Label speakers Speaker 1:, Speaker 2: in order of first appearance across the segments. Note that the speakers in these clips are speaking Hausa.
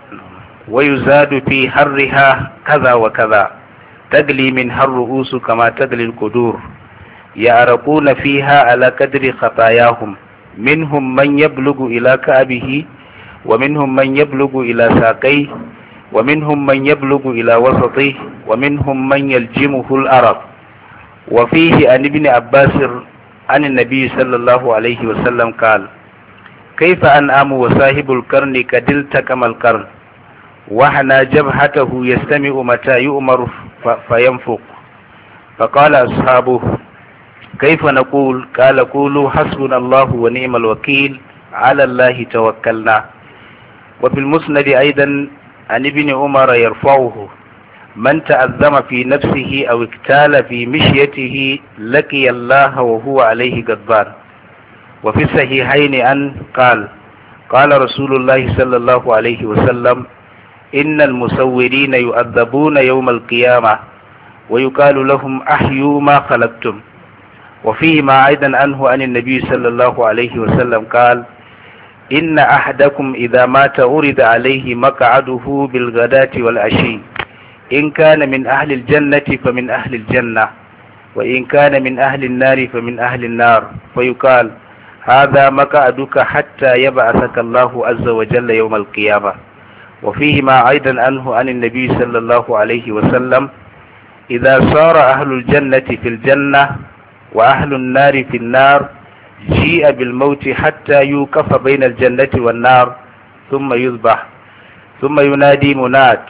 Speaker 1: ويزاد في حرها كذا وكذا تغلي منها الرؤوس كما تغلي القدور يعرقون فيها على قدر خطاياهم منهم من يبلغ إلى كعبه ومنهم من يبلغ إلى ساقيه ومنهم من يبلغ إلى وسطه ومنهم من يلجمه الأرق. وفيه عن ابن عباس عن النبي صلى الله عليه وسلم قال: كيف أنعم وصاحب القرن قد التكم القرن وحنى جبهته يستمع متى يؤمر فينفق. فقال أصحابه: كيف نقول؟ قال: قولوا حسبنا الله ونعم الوكيل على الله توكلنا. وفي المسند أيضا عن ابن عمر يرفعه: من تأذم في نفسه أو اكتال في مشيته لقي الله وهو عليه غضبان. وفي الصحيحين أن قال: قال رسول الله صلى الله عليه وسلم: إن المصورين يؤذبون يوم القيامة ويقال لهم أحيوا ما خلقتم. وفيهما أيضا عنه عن النبي صلى الله عليه وسلم قال: إن أحدكم إذا مات عرض عليه مقعده بالغداة والعشي إن كان من أهل الجنة فمن أهل الجنة وإن كان من أهل النار فمن أهل النار فيقال: هذا مقعدك حتى يبعثك الله عز وجل يوم القيامة. وفيهما أيضا عنه عن النبي صلى الله عليه وسلم: إذا صار أهل الجنة في الجنة وأهل النار في النار جيء بالموت حتى يوقف بين الجنة والنار ثم يذبح ثم ينادي مناد: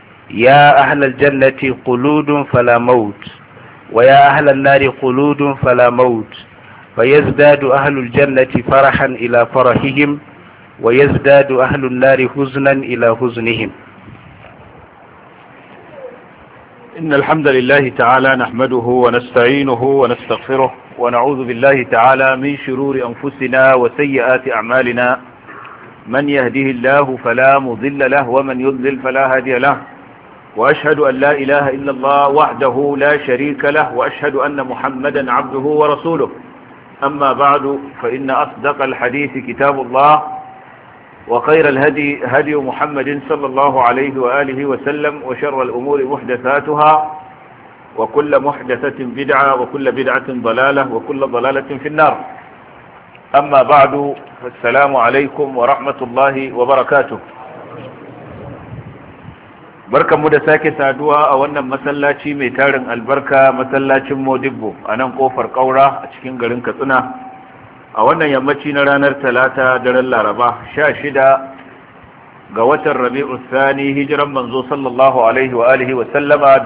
Speaker 1: يا أهل الجنة خلود فلا موت ويا أهل النار خلود فلا موت فيزداد أهل الجنة فرحا إلى فرحهم ويزداد أهل النار حزنا إلى حزنهم.
Speaker 2: إن الحمد لله تعالى نحمده ونستعينه ونستغفره ونعوذ بالله تعالى من شرور أنفسنا وسيئات أعمالنا من يهده الله فلا مضل له ومن يضلل فلا هادي له وأشهد أن لا إله إلا الله وحده لا شريك له وأشهد أن محمدا عبده ورسوله. أما بعد فإن أصدق الحديث كتاب الله وخير الهدي هدي محمد صلى الله عليه وآله وسلم وشر الأمور محدثاتها وكل محدثة بدعة وكل بدعة ضلالة وكل ضلالة في النار. أما بعد فالسلام عليكم ورحمة الله وبركاته. barkan mu da sake saduwa a wannan masallaci mai tarin albarka, masallacin Modibbo a nan kofar Kaura a cikin garin Katsina a wannan yammaci na ranar Talata daren Laraba 16 ga watan Rabi'u Thani hijiran manzo sallallahu alaihi wa alihi wa sallama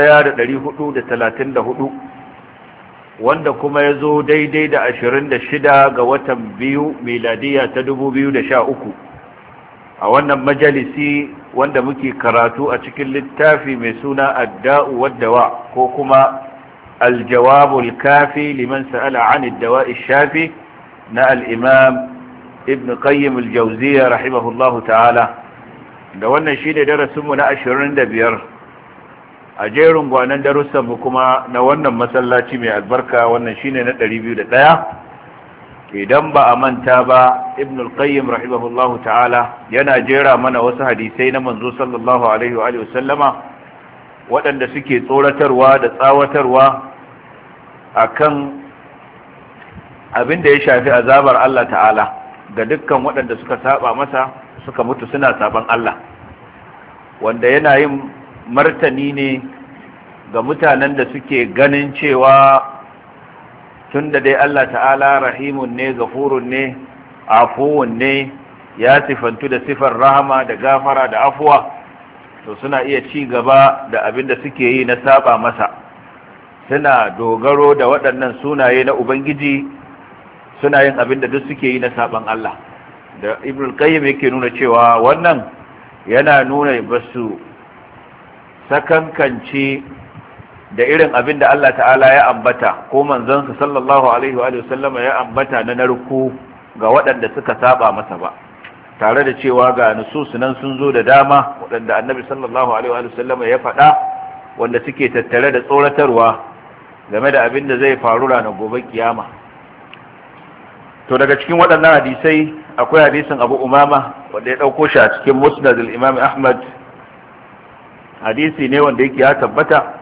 Speaker 2: 1434 wanda kuma ya zo daidai da 26 ga watan biyu miladiya ta 2013 a wannan majalisi wanda muke karatu a cikin littafi mai suna Adda'u wad-Dawa ko kuma Al-Jawabul Kafi liman sa'ala 'an ad-dawa'i shafi na al-Imam Ibn Qayyim al-Jawziyya rahimahullahu ta'ala. Da wannan shine darasin mu na 25 a jerin gwanan darussan mu kuma na wannan masallaci mai albarka. Wannan shine na 201. idan ba a manta ba, Ibn al-Qayyim rahimahullahu ta'ala yana jera mana wasu hadisai na manzo sallallahu alaihi wa sallama waɗanda suke tsoratarwa da tsawatarwa akan abin da ya shafi azabar Allah ta'ala ga dukkan waɗanda suka saba masa suka mutu suna saban Allah, wanda yana yin martani ne ga mutanen da suke ganin cewa tunda dai Allah ta'ala rahimun ne, gafurun ne, afuwun ne, ya sifantu da sifar rahama da gafara da afuwa, to suna iya ci gaba da abin da suke yi na saba masa, suna dogaro da waɗannan sunaye na Ubangiji, suna yin abin da duk suke yi na saban Allah. Da Ibn Qayyim yake nuna cewa wannan yana nuna basu sakankance da irin abin da Allah ta'ala ya ambata ko manzansa sallallahu alaihi wa sallama ya ambata na narko ga waɗanda suka saba masa ba, tare da cewa ga nusus nan sun zo da dama waɗanda annabi sallallahu alaihi wa sallama ya faɗa wanda suke tattare da tsoratarwa game da abin da zai faru ranar gobe kiyama. to daga cikin waɗannan hadisai akwai hadisin Abu Umama wanda ya ɗauko shi a cikin Musnad al-Imam Ahmad. Hadisi ne wanda yake ya tabbata,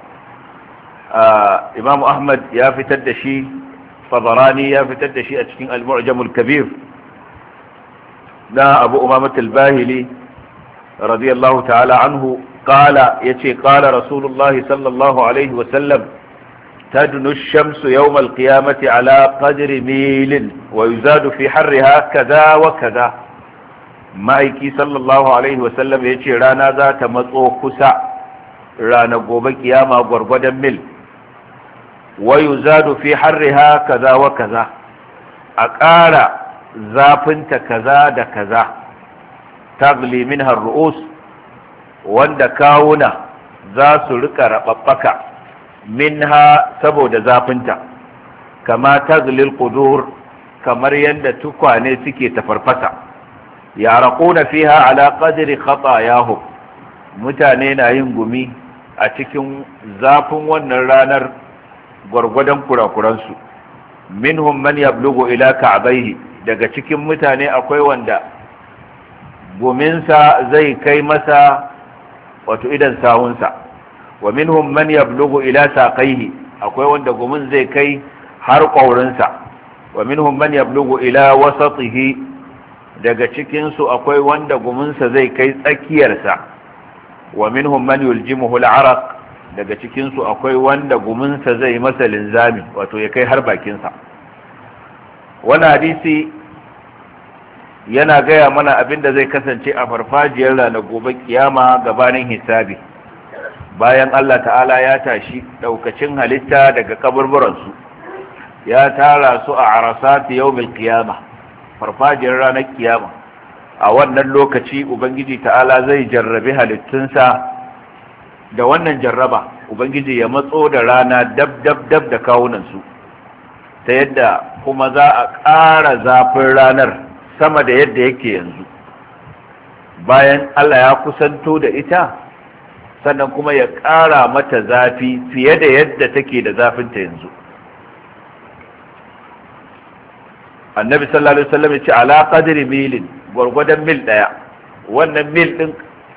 Speaker 2: Imam Ahmad ya fitar da shi, Tabarani ya fitar da shi a cikin Al-Mu'jam al-Kabir na Abu Umama al-Bahili radiyallahu ta'ala anhu qala yace qala Rasulullahi sallallahu alaihi wa sallam تدنو الشمس يوم القيامة على قدر ميل ويزاد في حرها كذا وكذا. ma'aiki sallallahu alaihi wasallam ya ce rana za ta matso kusa rana gobe kiyama gwargwadon mil, wa yuzadu fi harriha kaza wa kaza, a ƙara zafinta kaza da kaza, tagli minha ru'us, wanda kawuna za su rika rababbaka minha saboda zafinta, kama taglil qudur, kamar yadda tukwane suke tafarfasa, yaraquna fiha ala qadri khatayahum, mutane na yin gumi a cikin zafin wannan ranar gwargwadon kurakuransu. Minhum man yablughu ila ka'bayhi, daga cikin mutane akwai wanda guminsa zai kai masa wato idan sawunsa. Wa minhum man yablughu ila saqayhi, akwai wanda gumin zai kai har ƙaurinsa. Wa minhum man yablughu ila wasatihi, daga cikin su akwai wanda guminsa zai kai tsakiyarsa. Wa minhum man yuljimuhu al-araq, daga cikin su akwai wanda guminsa zai masa linzami, wato ya kai har bakinsa. Wannan hadisi yana gaya mana abin da zai kasance a farfajiyar ranar gobe kiyama gabanin hisabi, bayan Allah ta'ala ya tashi daukacin halitta daga kaburburansu, ya tara su a arasati yawmil qiyama, farfajiyar ranar kiyama. A wannan lokaci ubangiji ta'ala zai jarrabi halittunsa da wannan jarraba, ubangiji ya matso da rana dab da kawunansu, ta yadda kuma za a ƙara zafin ranar sama da yadda yake yanzu. Bayan Allah ya kusanto da ita, sannan kuma ya ƙara mata zafi fiye da yadda take da zafinta yanzu. Annabi sallallahu alaihi wasallam ya ce ala qadri milin, gwargwadon mil daya. Wannan mil din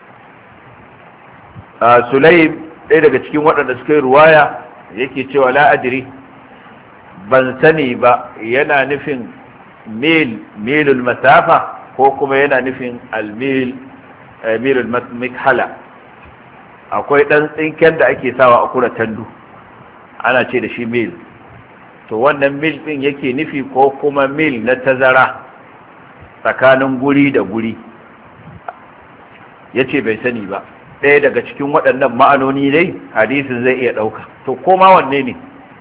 Speaker 2: Sulaim, ɗaya daga cikin waɗanda suka yi ruwaya, yake cewa la adri, ban sani ba yana nufin milul masafa ko kuma yana nufin milul mikhala. Akwai ɗan tsinken da ake sawa a kura tandu, ana ce da shi mil. To wannan mil ɗin yake nufi ko kuma mil na tazara tsakanin guri da guri, ya ce bai sani ba. Ɗaya daga cikin waɗannan ma'anoni dai hadisin zai iya ɗauka. To koma wanne ne?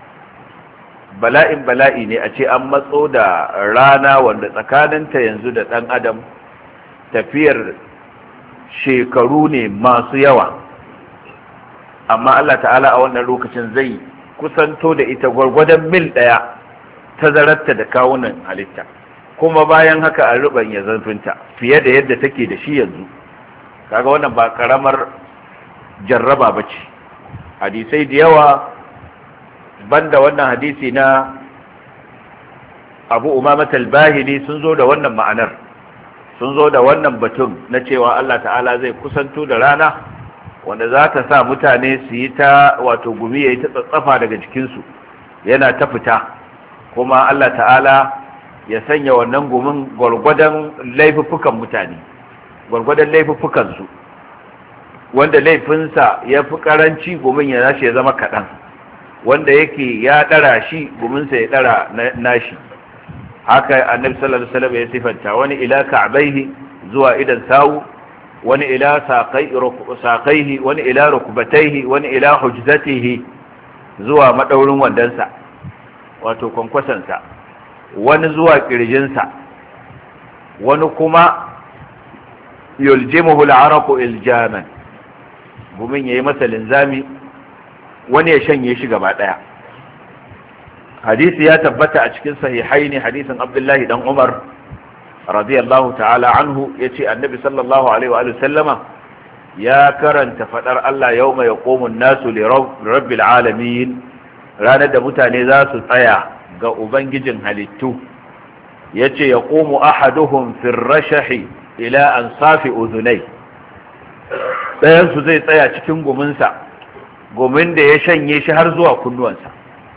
Speaker 2: Bala'i ne a ce an matso da rana wanda tsakaninta yanzu da ɗan adam tafiyar shekaru ne masu yawa, amma Allah ta'ala a wannan lokacin zai kusanto da ita gwargwadon mil ɗaya tazararta da kawunan halitta, kuma bayan haka a rubanya zafinta fiye da yadda take da shi yanzu. Kaga wannan ba karamar jarraba ba ce. Hadisai da yawa banda wannan hadisi na Abu Umama al-Bahili sun zo da wannan ma'anar, sun zo da wannan batun na cewa Allah ta'ala zai kusanto da rana wanda za ta sa mutane su yi ta wato gumi ya yi ta tsatsafa daga jikinsu, yana ta fita, kuma Allah ta'ala ya sanya wannan gumin gwargwadon laifuffukan mutane, gwargwadon laifuffukansu, wanda laifinsa ya fi karanci gumin ya nashi ya zama kaɗan, wanda yake ya ɗara shi guminsa ya ɗara nashi. Haka annabi sallallahu alaihi wasallam ya sifanta, wani ila ka'baihi, zuwa idan sawu, wani ila saqaihi, wani ila rukbataihi, wani ila hujzatihi, zuwa madaurin wandansa wato kwankwasansa, wani zuwa kirjinsa, wani kuma yuljimuhu al'araqu iljaman, gumin yayi masa linzami, wani ya shanye shi gaba daya. Hadisi ya tabbata a cikin sahihaini, hadisin Abdullahi dan Umar radiyallahu ta'ala anhu, yace annabi sallallahu alaihi wa sallama ya karanta fadar Allah yawma yaqumu an-nasu li rabbil alamin, ranar da mutane za su tsaya ga ubangijin halittu, yace yaqumu ahaduhum fi ar-rashahi ila ansafi udhunay, dayan su zai tsaya cikin guminsa, gumin da ya shanye shi har zuwa kunnuwansa.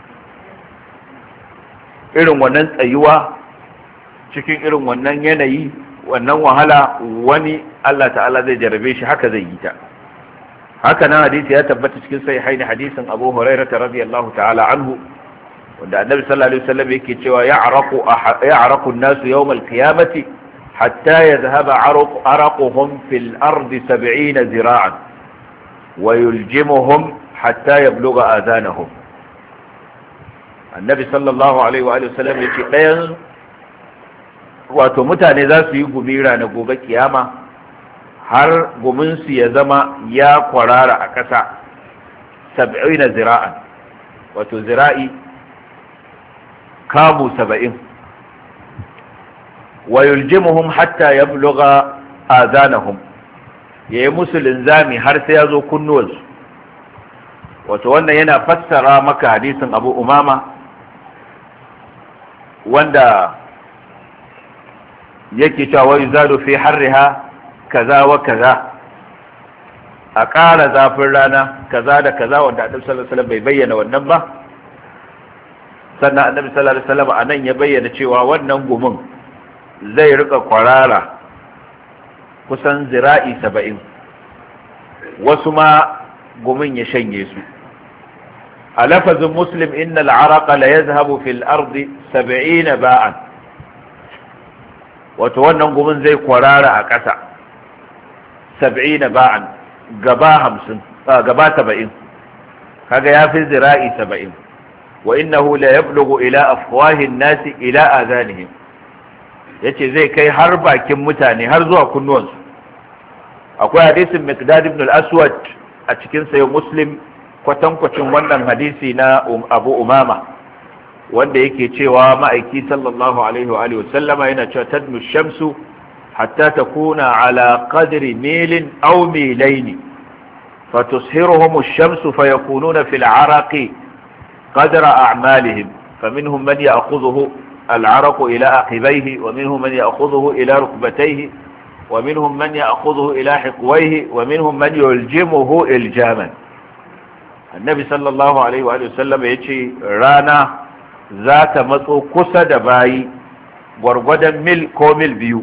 Speaker 2: Irin wannan tsayuwa cikin irin wannan yanayi, wannan wahala, wani Allah ta'ala zai jarabe shi haka zai yi ta. haka nan hadisi ya tabbata cikin sahihaini hadisin Abu Hurairah radiyallahu ta'ala anhu, wanda annabi sallallahu alaihi wasallam yake cewa ya'raqu an-nasu yawm al-qiyamati hatta yadhhaba araquhum fil ardi 70 zira'an wa yuljimuhum hatta yablugha adhanahum. Annabi sallallahu alaihi wa sallam yake dayan wato mutane za su yi gumi ranar gobe kiyama har guminsu ya zama ya kwarara a ƙasa 70 zira'an, wato zira'i kamu 70, wa yuljimuhum hatta yablugha azanahum, yayi musu linzami har sai ya zo kunnuwansu. Wato wannan yana fassara maka hadisin Abu Umama wanda yake cewa wa yuzadu fi harriha kaza wa kaza, a ƙara zafin rana kaza da kaza, wanda annabi sallallahu alaihi wasallam bai bayyana wannan ba. Sannan annabi sallallahu alaihi wasallam anan ya bayyana cewa wannan gumin zai rika kwarara kusan zira'i 70, wasu ma gumin ya shanye su. A lafazin Muslim, innal araqa la yazhabu fil ardi 70 ba'an, wato wannan gumin zai kwarara a ƙasa 70 ba'an, gaba 70, kaga ya fi zira'i 70. Wa innahu la yablughu ila afwahin nasi ila azanihim, yace zai kai har bakin mutane, har zuwa kunnuwansu. Akwai hadisin Miqdad ibn al-Aswad a cikin sayo Muslim, kwatankwacin wannan hadisi na Abu Umama, wanda yake cewa ma'aiki sallallahu alaihi wa alihi wasallama yana cewa tadnu shamsu hatta takuna ala qadri milin aw milaini fatushiruhum ash-shamsu fayakununa fil araqi qadra a'malihim faminhum man ya'khudhuhu al-araqu ila aqibayhi wa minhum man ya'khudhuhu ila rukbatayhi wa minhum man ya'khudhuhu ila hiqwayhi wa minhum man yuljimuhu iljaman. Annabi sallallahu alaihi wa sallam yace rana za ta matso kusa da bayi gwargwadon mil ko mil biyu.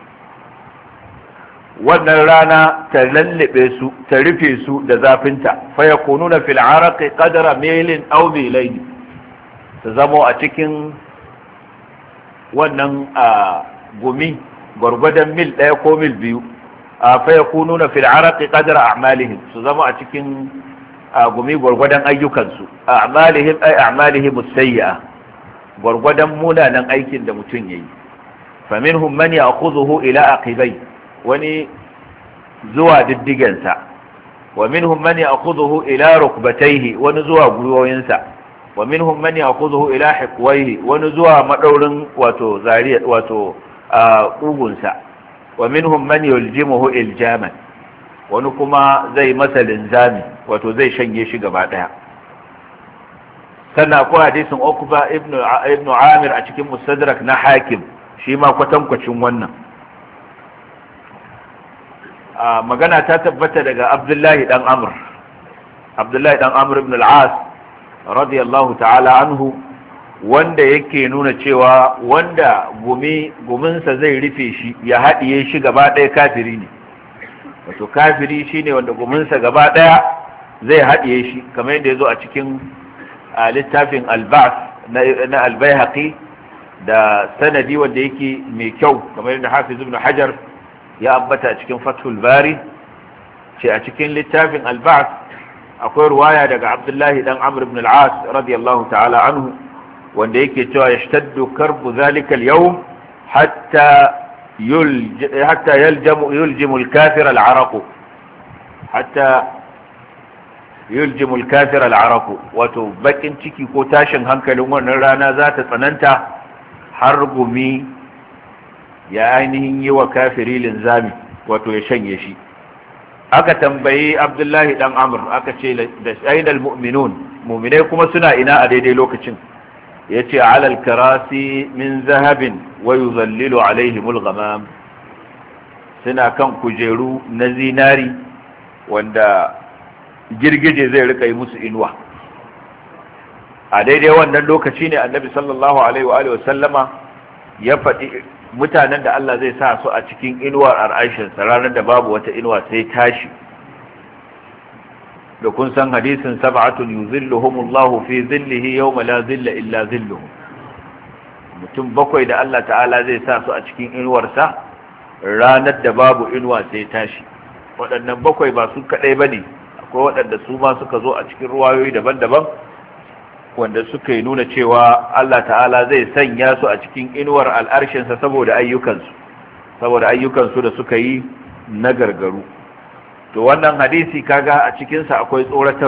Speaker 2: Wannan rana ta lallabe su, ta rufe su da zafinta, fa yakununa fil araqi qadra milin aw milayn, ta zamo a cikin wannan gumi gwargwadon mil ɗaya ko mil biyu. Fa yakununa fil araqi qadra a'malihim, su zama a cikin gumi gwargwadon ayyukansu. A'malihim ay a'malihim as-sayyi'a, gwargwadon munanan aikin da mutum yayi. Fa minhum man ya'khudhuhu ila aqibai, wani zuwa diddigensa. Wa minhum man ya'khudhuhu ila rukbatayhi, wani zuwa gwiwoyinsa. Wa minhum man ya'khudhuhu ila hiqwayhi, wani zuwa madaurin wato zariya wato kugunsa. Wa minhum man yuljimuhu iljaman, wani kuma zai masa linzami, wato zai shanye shi gaba daya. Sannan akwai hadisin Uqba ibn Amir a cikin Mustadrak na Hakim, shi ma kwatankwacin wannan. Magana ta tabbata daga Abdullahi dan Amr ibn al-As radiyallahu ta'ala anhu, wanda yake nuna cewa wanda guminsa zai rufe shi ya haɗiye shi gaba ɗaya kafiri ne. Wato kafiri shine wanda guminsa gaba ɗaya zai haɗiye shi, kamar yadda ya zo a cikin littafin al-Ba'th na al-Baihaqi da sanadi wanda yake mai kyau, kamar yadda Hafiz ibn Hajar ya ambata a cikin Fathul Bari, ce a cikin littafin al-Ba'th akwai ruwaya daga Abdullahi dan Amr ibn al-As radiyallahu ta'ala anhu, wanda yake cewa yashtaddu karbu zalika al-yawm hatta yuljimu al-kafir al-araq, hatta yuljimu al-kafir al-araq, wato bakin ciki ko tashin hankalin wannan rana za ta tsananta har gumi ya ainihin yi wa kafiri linzami, wato ya shanye shi. Aka tambayi Abdullahi dan Amr, aka ce da ainal mu'minun, mu'minai kuma suna ina a daidai lokacin? yace ala al-karasi min zahabin wa yuzallilu alaihim al-ghamam, suna kan kujeru na zinari wanda girgije zai rika yi musu inuwa. A daidai wannan lokaci ne annabi sallallahu alaihi wa sallama ya faɗi mutanen da Allah zai sa su a cikin inuwar al'arshinsa ranar da babu wata inuwa sai tashi. da kun san hadisin sab'atun yuzilluhumullahu fi zillihi yawma la zilla illa zilluhu, mutum bakwai da Allah ta'ala zai sa su a cikin inuwarsa ranar da babu inuwa sai tashi. Waɗannan bakwai ba su kaɗai ba ne, akwai waɗanda su ma suka zo a cikin ruwayoyi daban-daban wanda suka yi nuna cewa Allah ta'ala zai sanya su a cikin inuwar al'arshinsa saboda ayyukansu da suka yi na gargaru. To wannan hadisi kaga a cikinsa akwai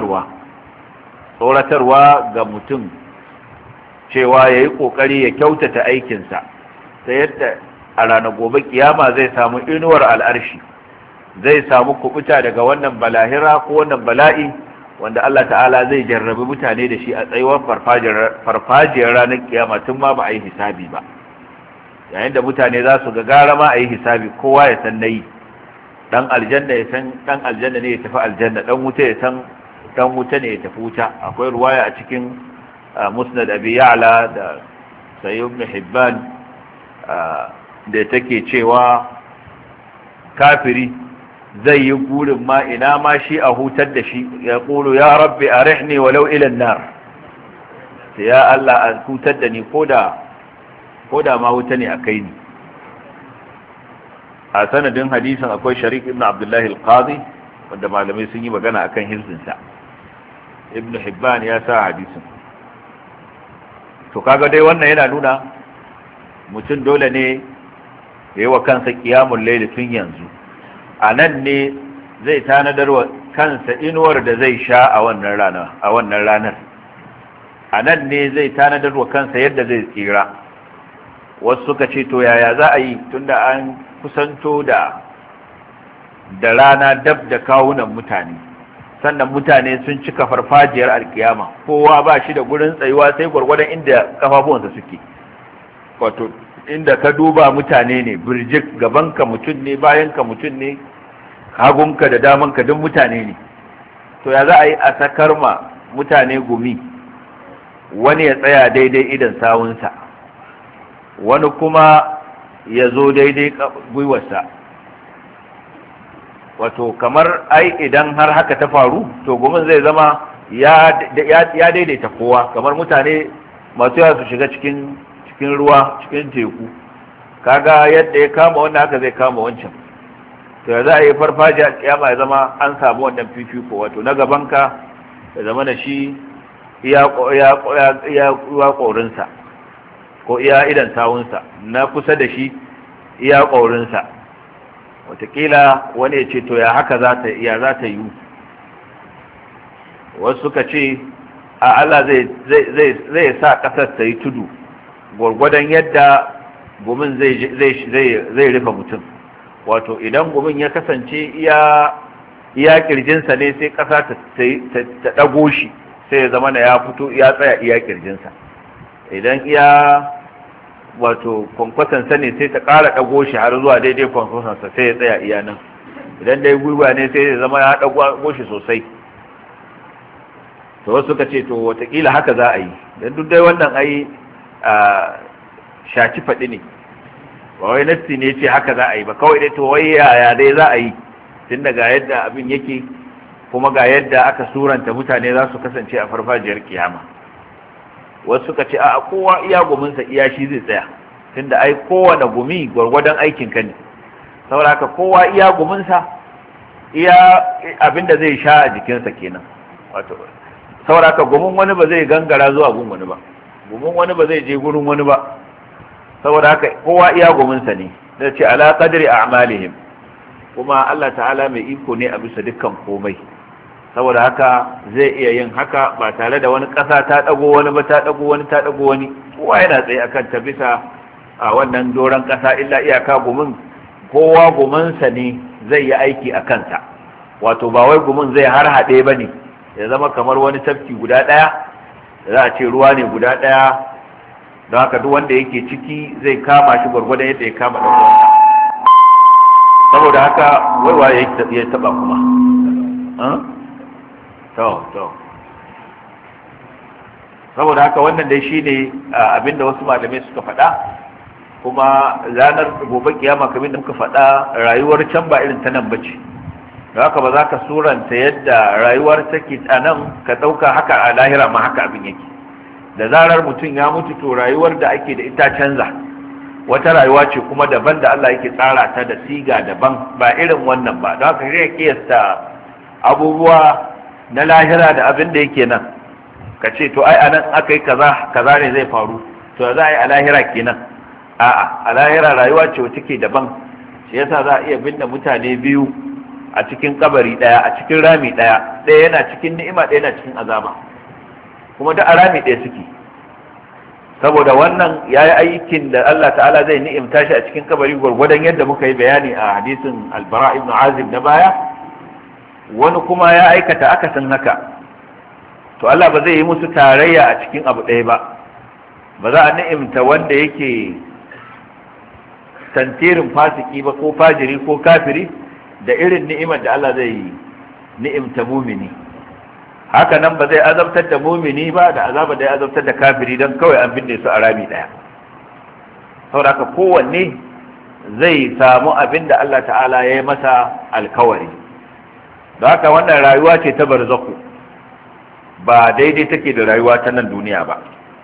Speaker 2: tsoratarwa ga mutum cewa ya yi ƙoƙari ya kyautata aikinsa ta yadda a ranar gobe kiyama zai samu inuwar al'arshi, zai samu kubuta daga wannan balahira ko wannan bala'i wanda Allah ta'ala zai jarrabi mutane da shi a tsayuwar farfajiyar ranar kiyama tun ma ba a yi hisabi ba, yayin da mutane za su ga gara ma a yi hisabi, kowa ya san nayi. Dan aljanna ya san dan aljanna ne ya tafi aljanna, dan wuta ya san dan wuta ne ya tafi wuta. Akwai ruwaya a cikin musnad abi ya'la da sayyid ibn hibban da take cewa kafiri zai yi burin ma ina ma shi a hutar da shi, ya kulu ya rabbi arihni walau ila an-nar, ya Allah a hutar da ni koda ma wuta ne a kai ni. A sanadin hadisin akwai Sharik ibn Abdullah al-Qadi wanda malamai sun yi magana akan hizbinsa. Ibn Hibban ya sa hadisin. To kaga dai wannan yana nuna mutum dole ne ya yi wa kansa qiyamul layl tun yanzu. A nan ne zai tanadar wa kansa inuwar da zai sha a wannan ranar. A nan ne zai tanadar wa kansa yadda zai tsira. Wasu suka ce to yaya za a yi tunda an kusanto da rana dab da kawunan mutane, sannan mutane sun cika farfajiyar alkiyama, kowa ba shi da gurin tsayuwa sai gwargwadon inda kafafuwansa suke, wato inda ka duba mutane ne birjik, gabanka mutum ne, bayanka mutum ne, hagunka da damanka duk mutane ne. To ya za a yi a sakar ma mutane gumi, wani ya tsaya daidai idan sawunsa, wani kuma ya zo daidai gwiwarsa. Wato kamar ai idan har haka ta faru to gumin zai zama ya daidaita kowa, kamar mutane masu yawa su shiga cikin ruwa, cikin teku, kaga yadda ya kama wannan haka zai kama wancan. to ya za a yi farfajiya kiyama ya zama an samu wannan fifiko, wato na gabanka ya zama da shi iya ƙorinsa ko iya idan sawunsa, na kusa da shi iya ƙorinsa. Wataƙila wani ya ce to ya haka za ta yi. Wasu suka ce a Allah zai sa ƙasar ta yi tudu gwargwadon yadda gumin zai rufe mutum. Wato idan gumin ya kasance iya kirjinsa ne, sai ƙasa ta ɗago shi sai ya zama na ya fito ya tsaya iya kirjinsa. Idan iya wato kwankwasansa ne sai ta ƙara ɗago shi har zuwa daidai kwankwasansa sai ya tsaya iya nan. Idan dai gwiwa ne sai ya zama ya ɗago shi sosai. To wasu suka ce to watakila haka za a yi, don duk dai wannan ai shaci faɗi ne, ba wai nassi ne ce haka za a yi ba, kawai dai to wai yaya dai za a yi, tun daga yadda abin yake kuma ga yadda aka suranta mutane za su kasance a farfajiyar kiyama. Wasu suka ce a kowa iya guminsa iya shi zai tsaya, tunda ai kowane gumi gwargwadon aikin ka ne, saboda haka kowa iya guminsa iya abinda zai sha a jikinsa kenan. Wato saboda haka gumin wani ba zai gangara zuwa gun wani ba, gumin wani ba zai je gurin wani ba, saboda haka kowa iya guminsa ne. Da ce ala qadri a'malihim, kuma Allah ta'ala mai iko ne a bisa dukkan komai, saboda haka zai iya yin haka ba tare da wani ƙasa ta ɗago wani ba, ta ɗago wani ta ɗago wani, kowa yana tsaye akan ta bisa a wannan doron ƙasa, illa iyaka gumin kowa guminsa ne zai yi aiki a kansa. Wato ba wai gumin zai har haɗe ba ne ya zama kamar wani tafki guda ɗaya, za a ce ruwa ne guda ɗaya don haka duk wanda yake ciki zai kama shi gwargwadon yadda ya kama ɗan uwansa. Saboda haka waiwa ya taba kuma saboda haka wannan dai shine abinda wasu malamai suka faɗa, kuma ranar gobe kiyama kamar da muka faɗa rayuwar can ba irin ta nan bace, da haka ba za ka suranta yadda rayuwar take a nan ka ɗauka haka a lahira ma haka abin yake. Da zarar mutum ya mutu to rayuwar da ake da ita canza, wata rayuwa ce kuma daban da Allah yake tsara ta da siga daban, ba irin wannan ba. Don haka sai kiyasta abubuwa na lahira da abin da yake nan, ka ce to ai anan aka yi kaza ne zai faru, to za a yi a lahira kenan. A'a, a lahira rayuwa ce wacce ke daban. Shi yasa za a iya binne mutane biyu a cikin kabari daya, a cikin rami daya, ɗaya yana cikin ni'ima, ɗaya yana cikin azaba, kuma da a rami ɗaya suke. Saboda wannan ya yi aikin da Allah ta'ala zai ni'imta shi a cikin kabari gwargwadon yadda muka yi bayani a hadisin albara ibn azib na baya, wani kuma ya aikata akasin haka, to Allah ba zai yi musu tarayya a cikin abu ɗaya ba. Ba za a ni'imta wanda yake tantirin fasiki ba ko fajiri ko kafiri da irin ni'imar da Allah zai ni'imta mumini. Haka nan ba zai azabtar da mumini ba da azaba da ya azabtar da kafiri don kawai an binne su a rami daya. Saboda haka kowanne zai samu abin da Allah ta'ala ya yi masa alkawari. Da haka wannan rayuwa ce ta barzaku, ba daidai take da rayuwa ta nan duniya ba.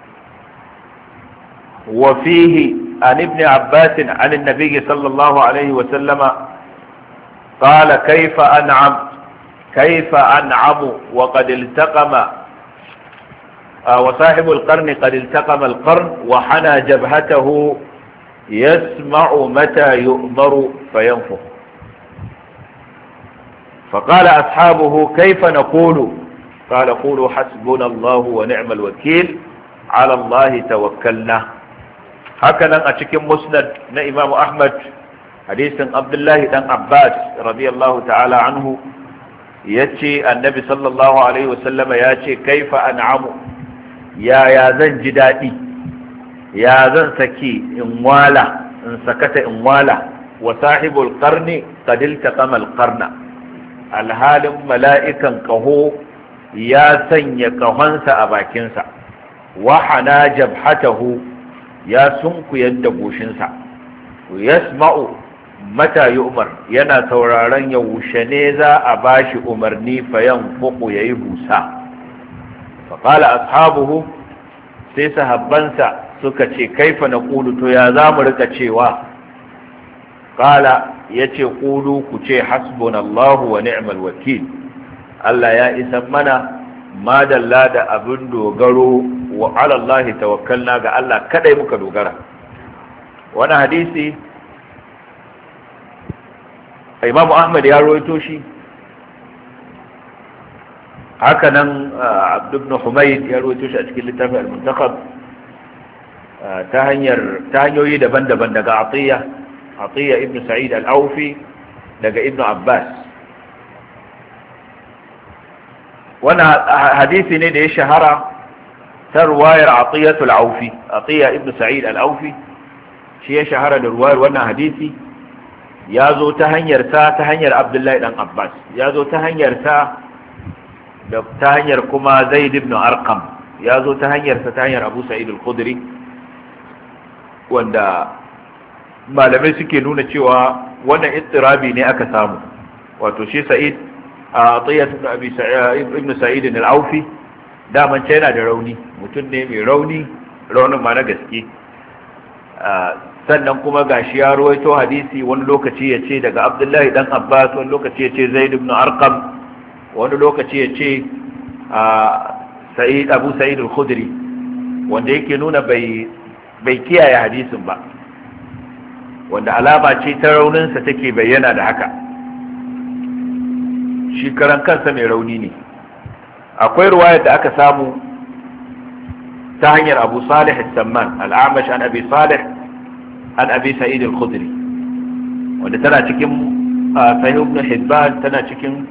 Speaker 2: wa fihi an ibn Abbas an annabi sallallahu alaihi wa sallama qala كيف أنعم وقد التقم وصاحب القرن قد التقم القرن وحنى جبهته يسمع متى يؤمر فينفخ. فقال أصحابه كيف نقول؟ قال قولوا حسبنا الله ونعم الوكيل على الله توكلنا. هكذا أتكلم مسند إمام أحمد حديث عبد الله بن عباس رضي الله تعالى عنه yace annabi sallallahu alaihi wasallam yace kaifa an'amu, ya zan ji dadi, ya zan saki in wala, in sakata in wala, wa sahibul qarni qad iltaqama al qarna, alhalin mala'ikan kaho ya sanya kahonsa a bakinsa, wa hana jabhatahu ya sunkuyar da goshinsa, yasma'u mata yi umar, yana sauraron yaushe ne za a bashi umarni fayan fuku ya yi busa. faƙala ashabuhu, sai sahabbansa suka ce kaifa na ƙulu, to ya za mu rika cewa? ƙala ya ce ƙulu ku ce hasbunallahu wa ni'mal wakil, Allah ya isan mana, madalla da abin dogaro, wa alallahi tawakkalna, ga Allah kadai muka dogara. wani hadisi Imam Ahmad ya rawaito shi, haka nan Abd ibn Humayd ya rawaito shi a cikin littafin al-Muntakhab ta hanyoyi daban-daban daga Atiyya ibn Sa'id al-Awfi daga Ibn Abbas. Wannan hadisi ne da ya shahara ta ruwayar Atiyya ibn Sa'id al-Awfi, shi ya shahara da ruwayar wannan hadisi. Ya zo ta hanyar Abdullahi dan Abbas, ya zo ta hanyar kuma Zaid ibn Arqam, ya zo ta hanyar Abu Sa'id al-Khudri, wanda malamai suke nuna cewa wannan ittirabi ne aka samu. Wato shi Sa'id Atiyya ibn Sa'id al-Awfi daman yana da rauni, mutum ne mai raunin ma na gaske. Sannan kuma gashi ya ruwaito hadisi wani lokaci ya ce daga Abdullahi dan Abbas, wani lokaci ya ce Zaid ibn Arqam, wani lokaci ya ce Abu Sa'id al-Khudri, wanda yake nuna bai kiyaye hadisin ba, wanda alama ce ta rauninsa take bayyana da haka. Shi karan kansa mai rauni ne. Akwai ruwayar da aka samu ta hanyar Abu Salih al-Samman al-A'mash an Abi Salih an Abi Sa'id al-Khudri, wanda tana cikin Sahih Ibn Hibban, tana cikin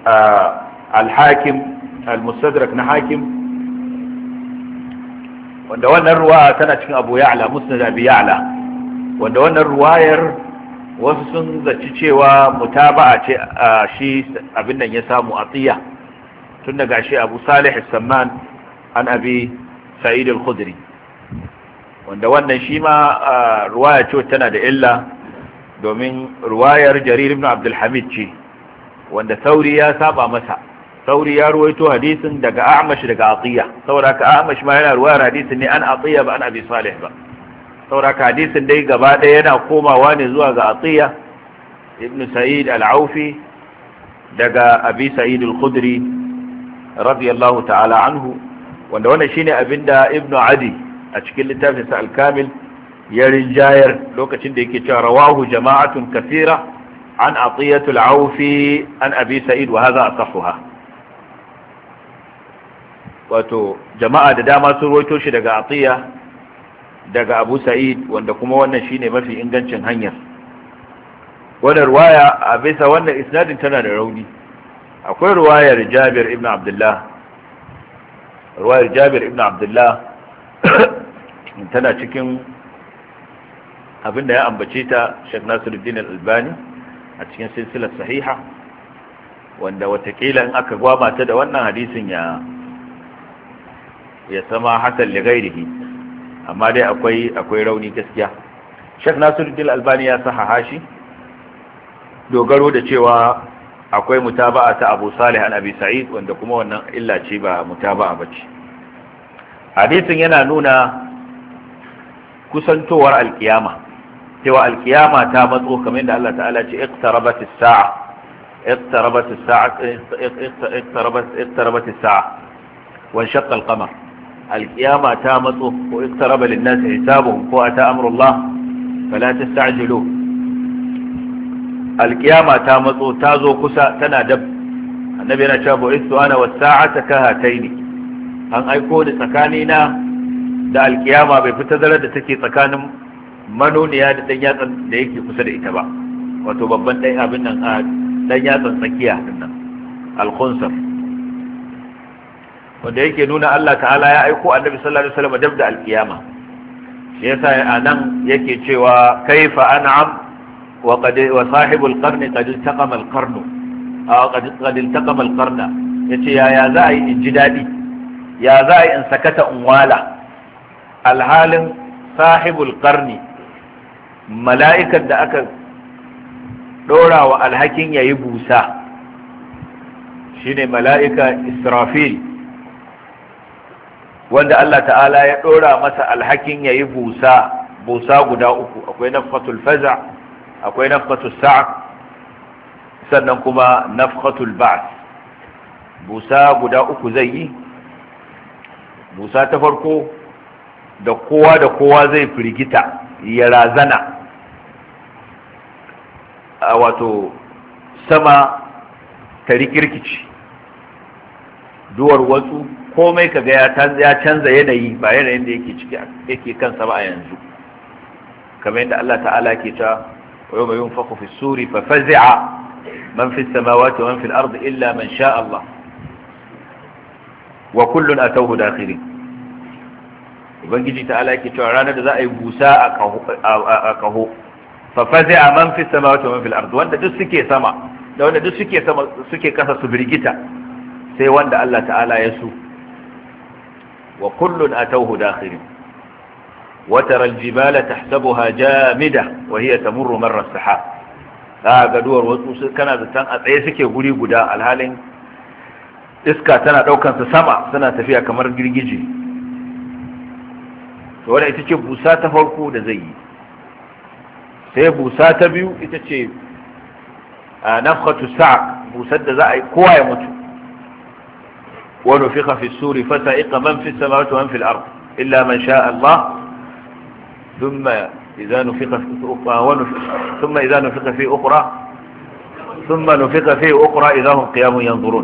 Speaker 2: al-Hakim al-Mustadrak na Hakim, wanda wannan ruwaya tana cikin Abu Ya'la Musnad Abi Ya'la, wanda wannan ruwayar wasu sun zaci cewa mutaba'a ce shi abin nan ya samu atiya tun daga shi Abu Salih as-Samman an Abi Sa'id al-Khudri, wanda wannan shi ma ruwaya ce tana da illa, domin ruwayar Jarir ibn Abdul Hamid ce wanda Sauri ya saba masa. Sauri ya ruwaito hadisin daga A'mash daga Atiya, saboda ka A'mash ma yana ruwayar hadisin ne an Atiya ba an Abi Salih ba, saboda ka hadisin dai gaba ɗaya yana komawa ne zuwa ga Atiya ibn Sa'id al-Aufi daga Abi Sa'id al-Khudri radiyallahu ta'ala anhu, wanda wannan shine abinda Ibn Adi a cikin littafin sa al-Kamil ya rinjayar lokacin da yake cewa rawahu jama'atun kathira an Atiyatul Aufi an Abi Sa'id wa hadha asahhuha. Wato jama'a da dama sun rawaito shi daga Atiya daga Abu Sa'id, wanda kuma wannan shine mafi ingancin hanyar. Wannan riwaya a bisa wannan isnadin tana da rauni. Akwai riwayar Jabir ibn Abdullah, tana cikin abinda ya ambace ta Sheikh Nasiruddin Al-Albani a cikin silsilar sahiha, wanda watakila in aka gwama ta da wannan hadisin ya sama hasan li ghairihi, amma dai akwai rauni gaskiya. Sheikh Nasiruddin Al-Albani ya sahaha shi dogaro da cewa akwai mutaba'a ta Abu Salih an Abi Sa'id, wanda kuma wannan illa ce ba mutaba'a bace. Hadisin yana nuna kusantowar alkiyama, cewa alkiyama ta matso kamar da Allah ta'ala ce iqtarabatis sa'a wa shaqqa al-qamar. Alkiyama ta matso, ko iqtaraba lin-nasi hisabuhum, ko ata amrullah fala tasta'jilu. Alkiyama ta matso, ta zo kusa, tana dab. Annabi yana cewa bu'istu ana was-sa'ata kahataini, an aiko ni tsakanina da alkiyama bai fita zarar da take tsakanin manoniya da dan yatsan da yake kusa da ita ba, wato babban dan abin nan dan yatsan tsakiya din nan al-khunsar, wanda yake nuna Allah ta'ala ya aiko Annabi sallallahu alaihi wasallam dab da alkiyama. Shi yasa anan yake cewa kaifa an'am wa sahibul qarni qad iltaqama al-qarnu qad iltaqama al-qarna, yace ya za a yi in ji dadi, ya za a yi in sakata in wala, alhalin sahibul qarni, mala'ikan da aka dora wa alhakin yayi busa shine mala'ika Israfil, wanda Allah ta'ala ya dora masa alhakin yayi busa guda uku, akwai nafqatul faza', akwai nafqatus sa'q, sannan kuma nafqatul ba'th. Busa guda uku zai yi. Busa ta farko da kowa zai firgita ya razana, wato sama ta rikirkici, duwar wasu komai kaga ya canza yanayi, ba yanayin da yake kansa ba a yanzu, kamar yadda Allah ta'ala ke ta wa yawma yunfakhu fi suri fa fazi'a man fi samawati wa man fi al-ardi illa man sha Allah wa kullun atawhu dakhirin. Ubangiji ta'ala ke cewa ranar da za a yi busa a kaho, fa fazi'a man fi samawati wa man fi al-ardi, wanda duk suke sama da wanda duk suke kasa su birgita, sai wanda Allah ta'ala ya so. wa kullun atawhu dakhirin wa tara al-jibala tahsabuha jamida wa hiya tamurru marra as-sahab. ga duwar wasu kana zaton a tsaye suke guri guda, alhalin iska tana daukan su sama, suna tafiya kamar girgije. to wannan ita ce busa ta farko da zai yi. sai busa ta biyu ita ce nafkhatu sa'q, busar da za a yi kowa ya mutu. wa nufikha fi suri fasa'iqa man fi samawati wa man fi al-ard illa man sha'a Allah thumma idza nufikha fi ukhra thumma idza nufikha fi ukhra thumma nufikha fi ukhra idza hum qiyamun yanzurun.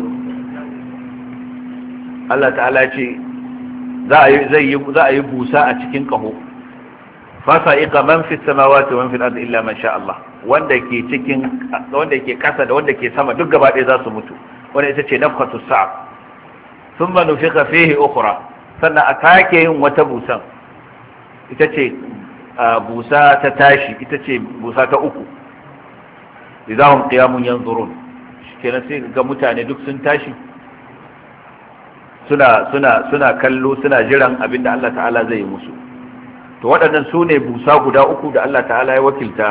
Speaker 2: Allah ta'ala ce za a yi busa a cikin kaho, fasa'iqa man fi samawati wa man fi al-ard illa man sha'a Allah, wanda ke kasa da wanda ke sama duk gaba ɗaya za su mutu. Wanda ita ce nafkhatu sa'q. thumma nufikha fihi ukhra, sannan a sake yin wata busan, ita ce busa ta tashi, ita ce busa ta uku. idahum qiyamun yanzurun, kenan sai ga mutane duk sun tashi suna kallo, suna jiran abinda Allah ta'ala zai yi musu. To waɗannan su ne busa guda uku da Allah ta'ala ya wakilta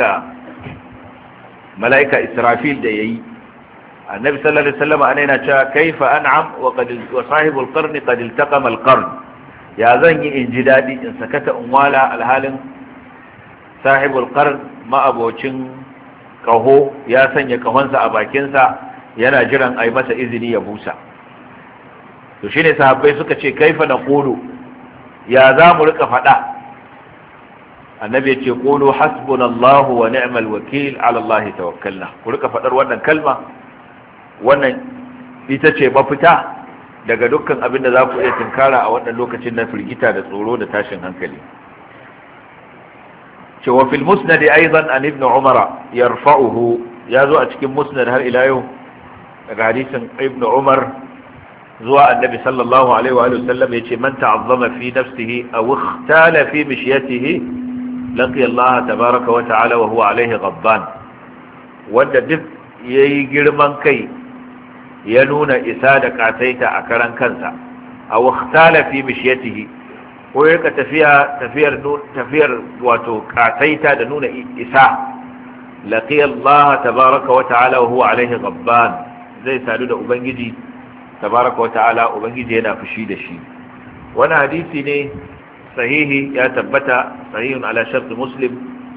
Speaker 2: mala'ika Israfil da yayi. Annabi sallallahu alaihi wasallam ana yana cewa kaifa an'am wa sahibul qarn qad iltaqama al-qarn, ya zan yi in ji dadi in sakata in wala alhalin sahibul qarn ma'abocin kaho ya sanya kahonsa a bakinsa yana jiran ai masa izini ya busa. To shine sahabbai suka ce kaifa naqulu, ya za mu rika faɗa? Annabi ya ce qulu hasbunallahu wa ni'mal wakil, ala Allah tawakkalna. Ku rika faɗar wannan kalma, wannan ita ce mafita daga dukkan abin da za ku iya tinkara a wannan lokacin na firgita da tsoro da tashin hankali. Cewa fil musnad aidan an ibn umar yarfa'uhu, ya zo a cikin musnad har ila yau daga hadisin ibn umar zuwa annabi sallallahu alaihi wa sallam, yace man ta'azzama fi nafsihi aw ikhtala fi mishyatihi laqiya Allah tabaaraka wa ta'ala wa huwa alaihi ghadban. Wanda duk yayi girman kai ya nuna isa da kataita a karan kansa, aw ikhtala fi mishyatihi, ko ya tafiyar wato kataita da nuna isa, laqiya Allah tabaaraka wa ta'ala wa huwa alaihi ghadban, zai sadu da ubangiji tabaraka wa ta'ala, ubangiji yana fushi da shi. Wani hadisi ne sahihi, ya tabbata sahihun ala shart muslim.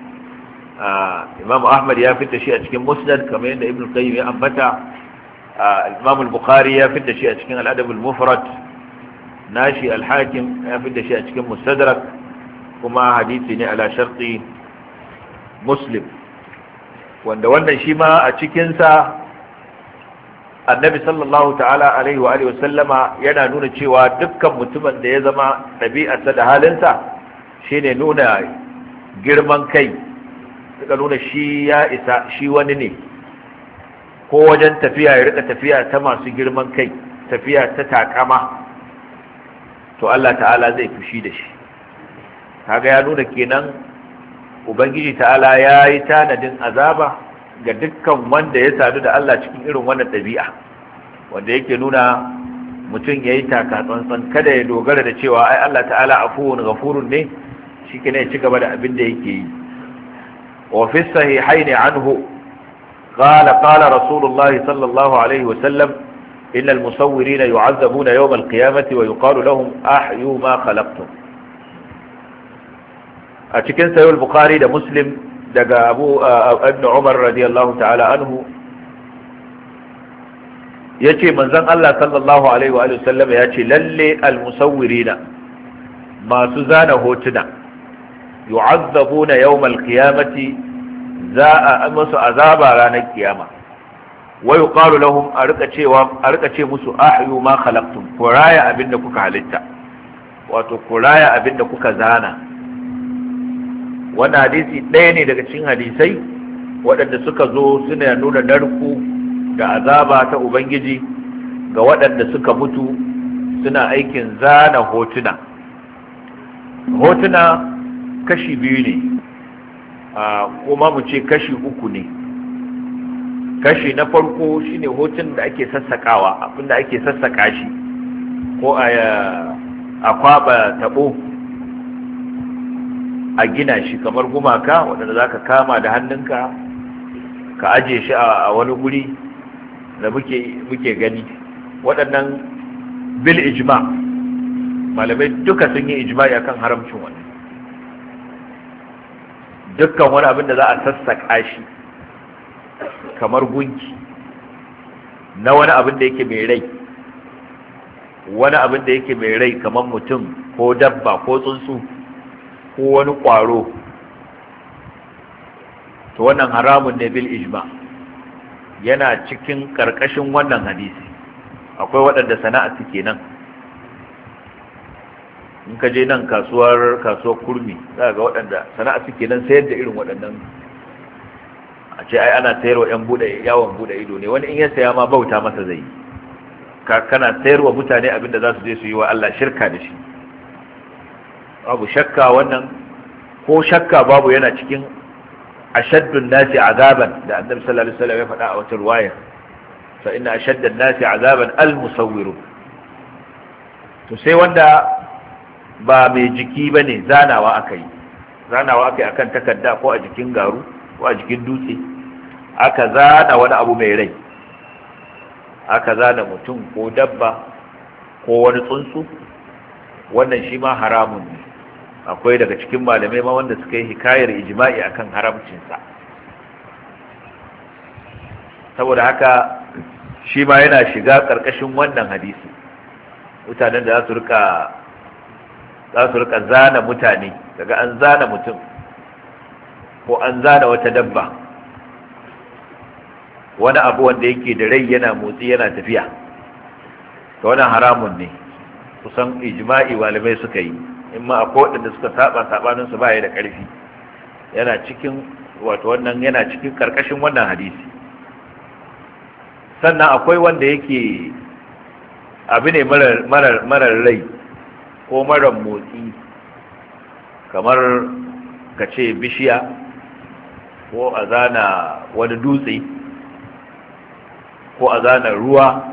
Speaker 2: Imam Ahmad ya fitta shi a cikin musnad kamar yadda Ibn Qayyim ya ambata. Imam al-Bukhari ya fitta shi a cikin al-Adab al-Mufrad, nashi al-Hakim ya fitta shi a cikin Mustadrak, kuma hadisi ne ala sharti Muslim, wanda wannan shi ma a cikin sa annabi sallallahu ta'ala alaihi wa alihi wasallama yana nuna cewa dukkan mutumin da ya zama ɗabi'arsa da halinsa shine nuna girman kai, suka nuna shi ya isa, shi wani ne, ko wajen tafiya ya rika tafiya ta masu girman kai, tafiya ta takama, to Allah ta'ala zai fushi da shi. kaga ya nuna kenan ubangiji ta'ala ya yi tanadin azaba ga dukkan wanda ya sadu da Allah cikin irin wannan ɗabi'a, wanda yake nuna mutum ya yi taka tsantsan, kada ya dogara da cewa ai Allah ta'ala afuwun ghafurun ne, shi ke ne ya ci gaba da abin da yake yi. wa fi sahihaini anhu qala rasulullahi sallallahu alaihi wa sallam innal musawwirina yu'azzabuna yawm al-qiyamati wa yuqalu lahum ahyu ma khalaqtum. A cikin sahih al-bukhari da muslim daga ibn umar radiyallahu ta'ala anhu yace manzon Allah sallallahu alaihi wa sallam yace lalle al-musawwirina, masu zana hotuna, yu'azzabuna yawm al-qiyamati, za a musu azaba ranar kiyama, wa yuqalu lahum, a rika ce musu ahyu ma khalaqtum, ku raya abinda kuka halitta, wato ku raya abinda kuka zana. Wannan hadisi ɗaya ne daga cikin hadisai waɗanda suka zo suna nuna narku da azaba ta ubangiji ga waɗanda suka mutu suna aikin zana hotuna. Hotuna kashi biyu ne, kuma mu ce kashi uku ne. Kashi na farko shine hotun da ake sassakawa, abinda ake sassaka shi, ko a kwaba tabo a gina shi kamar gumaka waɗanda za ka kama da hannunka ka aje shi a wani guri da muke gani. Waɗannan bil ijma, malamai duka sun yi ijma'i akan haramcin wannan. Dukkan wani abin da za a sassaƙa shi kamar gunki na wani abin da yake mai rai, wani abin da yake mai rai kamar mutum ko dabba ko tsuntsu ko wani ƙwaro, to wannan haramun ne bil ijma, yana cikin ƙarƙashin wannan hadisi. Akwai waɗanda sana'a suke nan, in ka je nan kasuwar kurmi za ga waɗanda sana'a suke nan sayar da irin waɗannan, a ce ai ana sayarwa yan yawon bude ido ne, wani in ya saya ma bauta masa zai, kana sayarwa mutane abinda za su je su yi wa Allah shirka da shi. Babu shakka wannan, ko shakka babu, yana cikin ashaddun nasi azaban da Annabi sallallahu alaihi wasallam ya faɗa a wata riwaya, fa inna ashaddan nasi azaban al-musawwirun. To sai wanda ba mai jiki bane, zanawa akai akan takarda ko a jikin garu ko a jikin dutse, aka zana wani abu mai rai, aka zana mutum ko dabba ko wani tsuntsu, wannan shi ma haramun ne. Akwai daga cikin malamai ma wanda suka yi hikayar ijma'i akan haramcinsa. Saboda haka shi ma yana shiga ƙarƙashin wannan hadisi. Mutanen da za su rika zana mutane, daga an zana mutum ko an zana wata dabba, wani abu wanda yake da rai yana motsi yana tafiya, to wannan haramun ne. Kusan ijma'i malamai suka yi, in ma akwai waɗanda suka sabanin su baya da ƙarfi, yana cikin wannan yana cikin karkashin wannan hadisi. Sannan akwai wanda yake abu ne marar rai ko marar motsi, kamar ka ce bishiya ko a zana wani dutse ko a zana ruwa.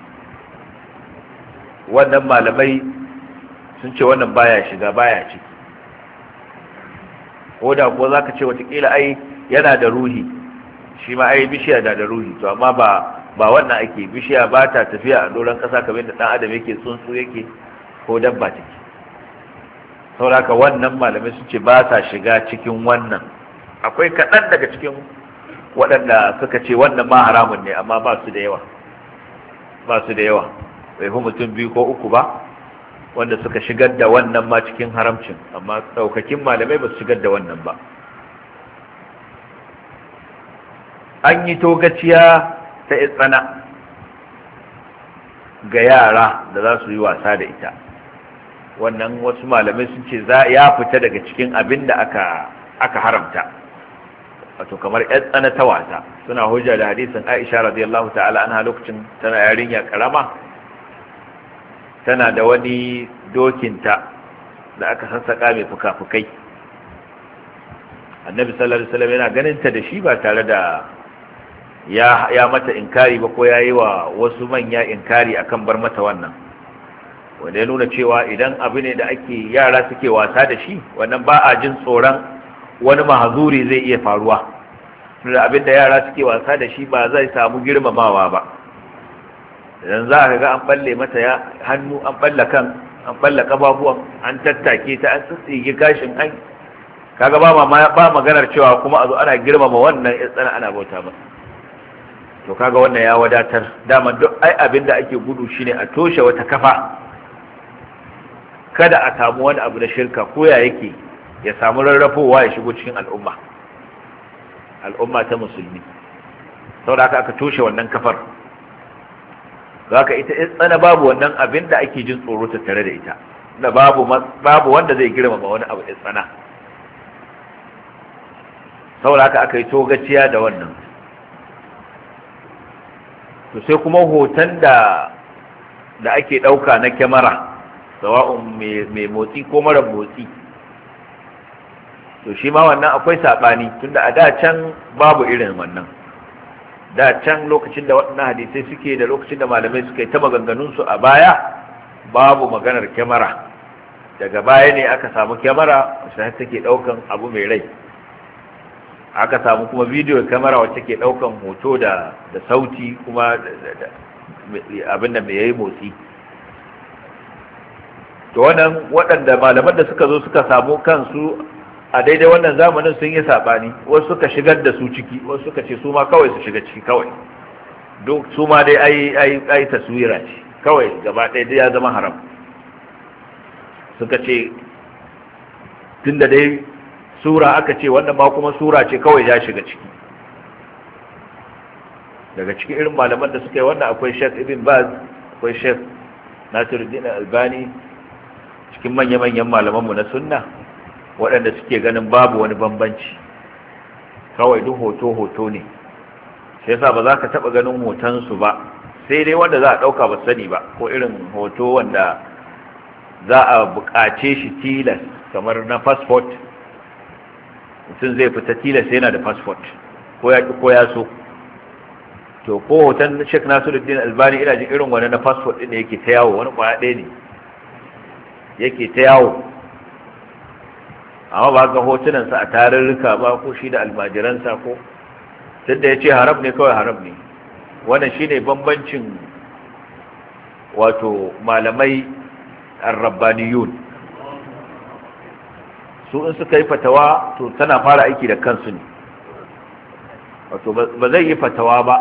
Speaker 2: Wannan malamai sun ce wannan baya shiga, baya ciki. Ko da kuwa za ka ce watakila ai yana da ruhi, shi ma ai bishiya da ruhi, to amma ba wannan ake. Bishiya ba ta tafiya a doron ƙasa kamar da ɗan adam yake, tsuntsu yake, ko dabba take. sauraka wannan malamai sun ce ba sa shiga cikin wannan. Akwai kaɗan daga cikin waɗanda suka ce wannan ma haramun ne, amma ba su da yawa, bai fi mutum 2 ko 3 ba wanda suka shigar da wannan ma cikin haramcin, amma ɗaukakin malamai ba su shigar da wannan ba. An yi togaciya ta tsana ga yara da za su yi wasa da ita. Wannan wasu malamai sun ce ya fita daga cikin abin da aka haramta, wato kamar tsana ta wasa. Suna hujja da hadisin Aisha radiyallahu ta'ala anha, lokacin tana yarinya karama, tana da wani dokinta da aka sassaka mai fuka-fukai. Annabi sallallahu alaihi wasallam yana ganinta da shi ba tare da ya mata inkari ba, ko ya yi wa wasu manya inkari akan bar mata wannan, wanda ya nuna cewa idan abu ne da yara suke wasa da shi, wannan ba a jin tsoron wani mahazuri zai iya faruwa. Da abin da yara suke wasa da shi ba zai samu girmamawa ba. Idan za ka ga an balle mata hannu, an balla kan, an balla kababuwan, an tattake ta, an tsitsige gashin, kaga ba maganar cewa kuma a zo ana girmama wannan tsana ana bauta ba. To kaga wannan ya wadatar. Dama duk abin da ake gudu shine a toshe wata kafa, kada a samu wani abu na shirka ko ya yake ya samu rarrafowa ya shigo cikin al'umma ta musulmi. Saboda haka aka toshe wannan kafar. Zaka ita tsana babu wannan abin da ake jin tsoro tattare da ita, da babu wanda zai girmama wani abu tsana. Saboda haka aka yi togaciya da wannan. To sai kuma hoton da ake ɗauka na kyamara, sawa'un mai motsi ko mara motsi, to shi ma wannan akwai saɓani, tunda a da can babu irin wannan. Da can lokacin da waɗannan hadisai suke, da lokacin da malamai suka yi ta maganganunsu a baya, babu maganar kyamara. Daga baya ne aka samu kyamara wacce take ɗaukan abu mai rai, aka samu kuma bidiyo kyamara wacce ke ɗaukan hoto da sauti, kuma abin da mai yayi motsi. To wannan waɗanda malaman da suka zo suka samu kansu a daidai wannan zamanin sun yi saɓani. Wasu suka shigar da su ciki, wasu suka ce su ma kawai su shiga ciki kawai, duk su ma dai ai taswira ce kawai, gaba ɗaya dai ya zama haram. Suka ce tunda dai sura aka ce, wannan ma kuma sura ce kawai, ya shiga ciki. Daga cikin irin malaman da suka yi wannan akwai Sheikh Ibn Baz, akwai Sheikh Nasiruddin Albani, cikin manya-manyan malamanmu na sunna, waɗanda suke ganin babu wani bambanci, kawai duk hoto ne. Sai yasa ba za ka taɓa ganin hotonsu ba sai dai wanda za a ɗauka ba sani ba, ko irin hoto wanda za a buƙace shi tilas kamar na passport, mutum zai fita tilas yana da passport ko ya so. To ko hoton Sheikh Nasiruddin Albani ina jin irin wani na passport din da yake ta yawo, wani kwaya ɗaya ne yake ta yawo, amma ba ga hotunansa a tarurruka ba, ko shi da almajiransa, ko tunda ya ce haram ne kawai haram ne. Wannan shine bambancin wato malamai ar-rabbaniyun, su in suka yi fatawa to tana fara aiki da kansu ne, wato ba zai yi fatawa ba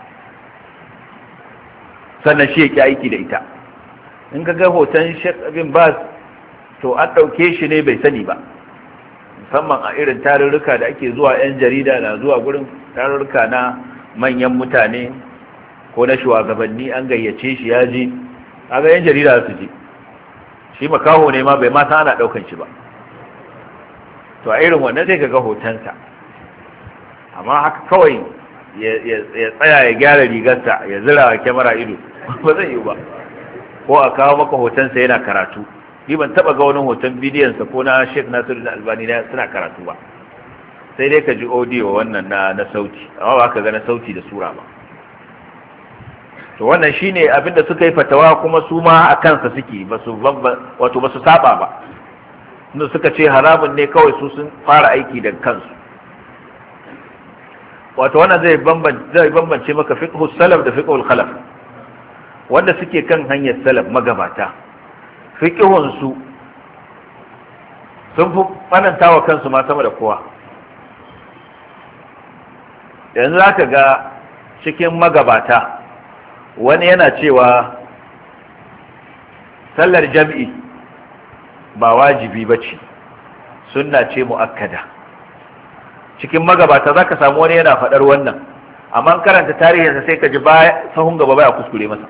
Speaker 2: sannan shi yake aiki da ita. In ka ga hoton Sheikh bin Baz to an ɗauke shi ne bai sani ba, musamman a irin tarurruka da ake zuwa, 'yan jarida na zuwa gurin tarurruka na manyan mutane ko na shugabanni, an gayyace shi ya je, kaga 'yan jarida su je, shi makaho ne ma bai ma san ana ɗaukan shi ba. To a irin wannan sai ka ga hotonsa, amma haka kawai ya tsaya ya gyara rigarsa ya zira wa kyamara ido ba zai yi ba. Ko a kawo maka hotonsa yana karatu, ni ban taba ga wani hoton bidiyonsa ko na Sheikh Nasiruddin Albani suna karatu ba, sai dai ka ji audio wannan na sauti, amma ba ka ga na sauti da sura ba. To wannan shine abinda suka yi fatawa, kuma su ma a kansa suke, ba su saba ba, inda suka ce haramun ne kawai su sun fara aiki da kansu. Wato wannan zai bambance maka fiqhus salaf da fiqhul khalaf. Wanda suke kan hanyar salaf magabata, fiqhun su sun fi tsananta wa kansu ma sama da kowa. Yanzu zaka ga cikin magabata wani yana cewa sallar jam'i ba wajibi bace, sunna ce muakkada. Cikin magabata za ka samu wani yana faɗar wannan, amma karanta tarihinsa sai ka ji sahun gaba baya kuskure masa.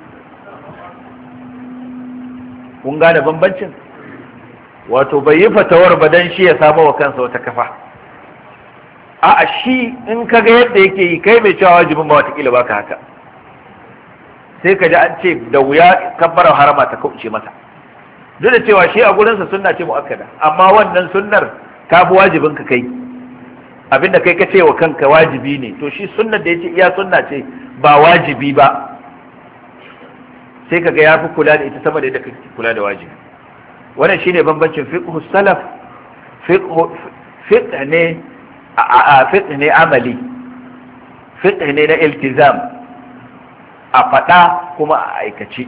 Speaker 2: Kun gane bambancin? Wato bai yi fatawar ba don shi ya samu wa kansa wata kafa. A shi in ka ga yadda yake yi, kai mai cewa wajibin ba watakila baka haka, sai ka ji an ce da wuya kabbarar harama ta kauce masa, duk da cewa shi a gurinsa sunna ce mu'akkada, amma wannan sunnar ta fi wajibin ka kai. Abinda kai ka ce wa kanka wajibi ne, to shi sunnar da yace iya sunna ce ba wajibi ba, sai kaga ya fi kula da ita sama da yadda kake kula da wajibi. Wannan shine bambancin fiqh salaf, fiqh ne amali, fiqh ne na iltizam, a faɗa kuma a aikace.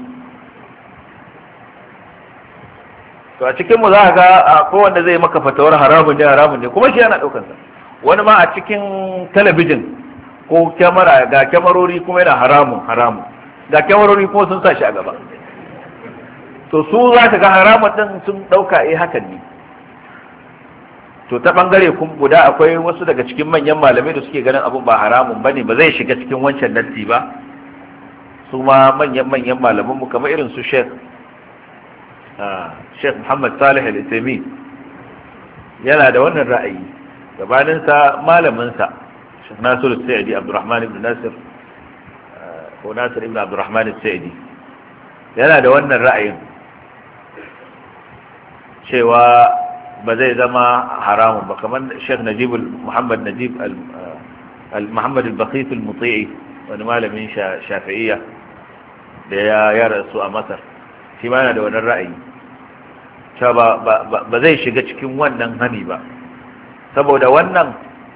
Speaker 2: To a cikin mu za ka ga kowanne zai maka fatawar haramun ne kuma shi yana ɗaukansa. Wani ma a cikin talabijin ko kyamara, ga kyamarori kuma yana haramun, ga kyamarori kuma sun sa shi a gaba. To su za ka ga haramun din sun ɗauka hakan ne. To ta ɓangare guda akwai wasu daga cikin manyan malamai da suke ganin abun ba haramun bane, ba zai shiga cikin wancan nassi ba. Su ma manyan malamanmu kamar irin su Sheikh Muhammad Salih Al-Uthaymeen yana da wannan ra'ayi. Gabaninsa malaminsa Sheikh Nasir Al-Sa'idi, Abdurrahman ibn Nasir ko Nasir ibn Abdurrahman Al-Sa'idi yana da wannan ra'ayin cewa ba zai zama haramun ba, kamar Sheikh Muhammad Najib Muhammad Al-Bakhit Al-Muti'i, wani malamin Shafi'iyya da ya rasu a Masar, shi ma yana da wannan ra'ayi cewa ba zai shiga cikin wannan hani ba, saboda wannan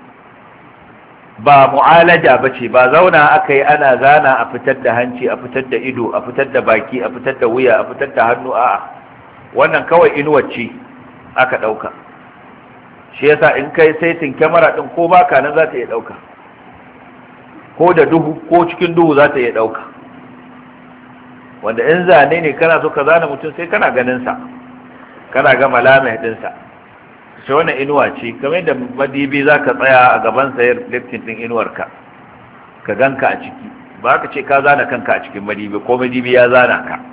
Speaker 2: ba mu'alaja ba ce, ba zauna aka yi ana zana a fitar da hanci, a fitar da ido, a fitar da baki, a fitar da wuya, a fitar da hannu, a'a, wannan kawai inuwar ce aka ɗauka. Shi yasa in kai saitin kyamara ɗin ko baka nan za ta iya ɗauka, ko da duhu ko cikin duhu za ta iya ɗauka, wanda in zane ne kana so ka zana mutum sai kana ganin sa, kana ga malamai ɗinsa. Shi wannan inuwa ce, kamar yadda madibi za ka tsaya a gaban sayar liftin ɗin inuwarka ka ganka a ciki, ba ka ce ka zana kanka a cikin madibi ko madibi ya zana ka.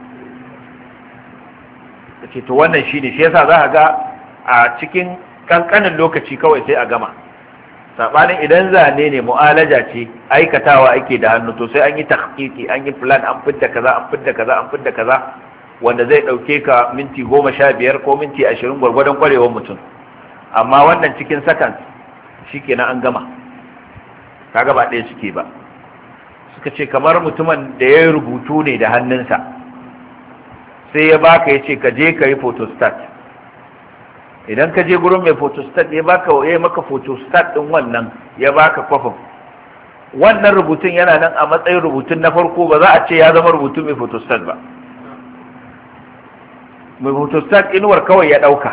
Speaker 2: Ce to wannan shi ne, shi yasa za a ga a cikin kankanin lokaci kawai sai a gama, sabanin idan zane ne mu'alaja ce aikatawa ake da hannu to sai an yi tahqiqi, an yi plan, an fidda kaza an fidda kaza an fidda kaza wanda zai dauke ka minti 15 ko minti 20 gwargwadon kwarewar mutum. Amma wannan cikin seconds shikenan an gama, kaga ba ɗaya suke ba. Suka ce kamar mutumin da ya rubutu ne da hannunsa sai ya baka ya ce ka je ka yi photostat. Idan ka je gurin mai photostat ya maka photostat din wannan, ya baka kwafin wannan rubutun yana nan a matsayin rubutun na farko, ba za a ce ya zama rubutun mai photostat ba. Mai photostat inuwar kawai ya dauka,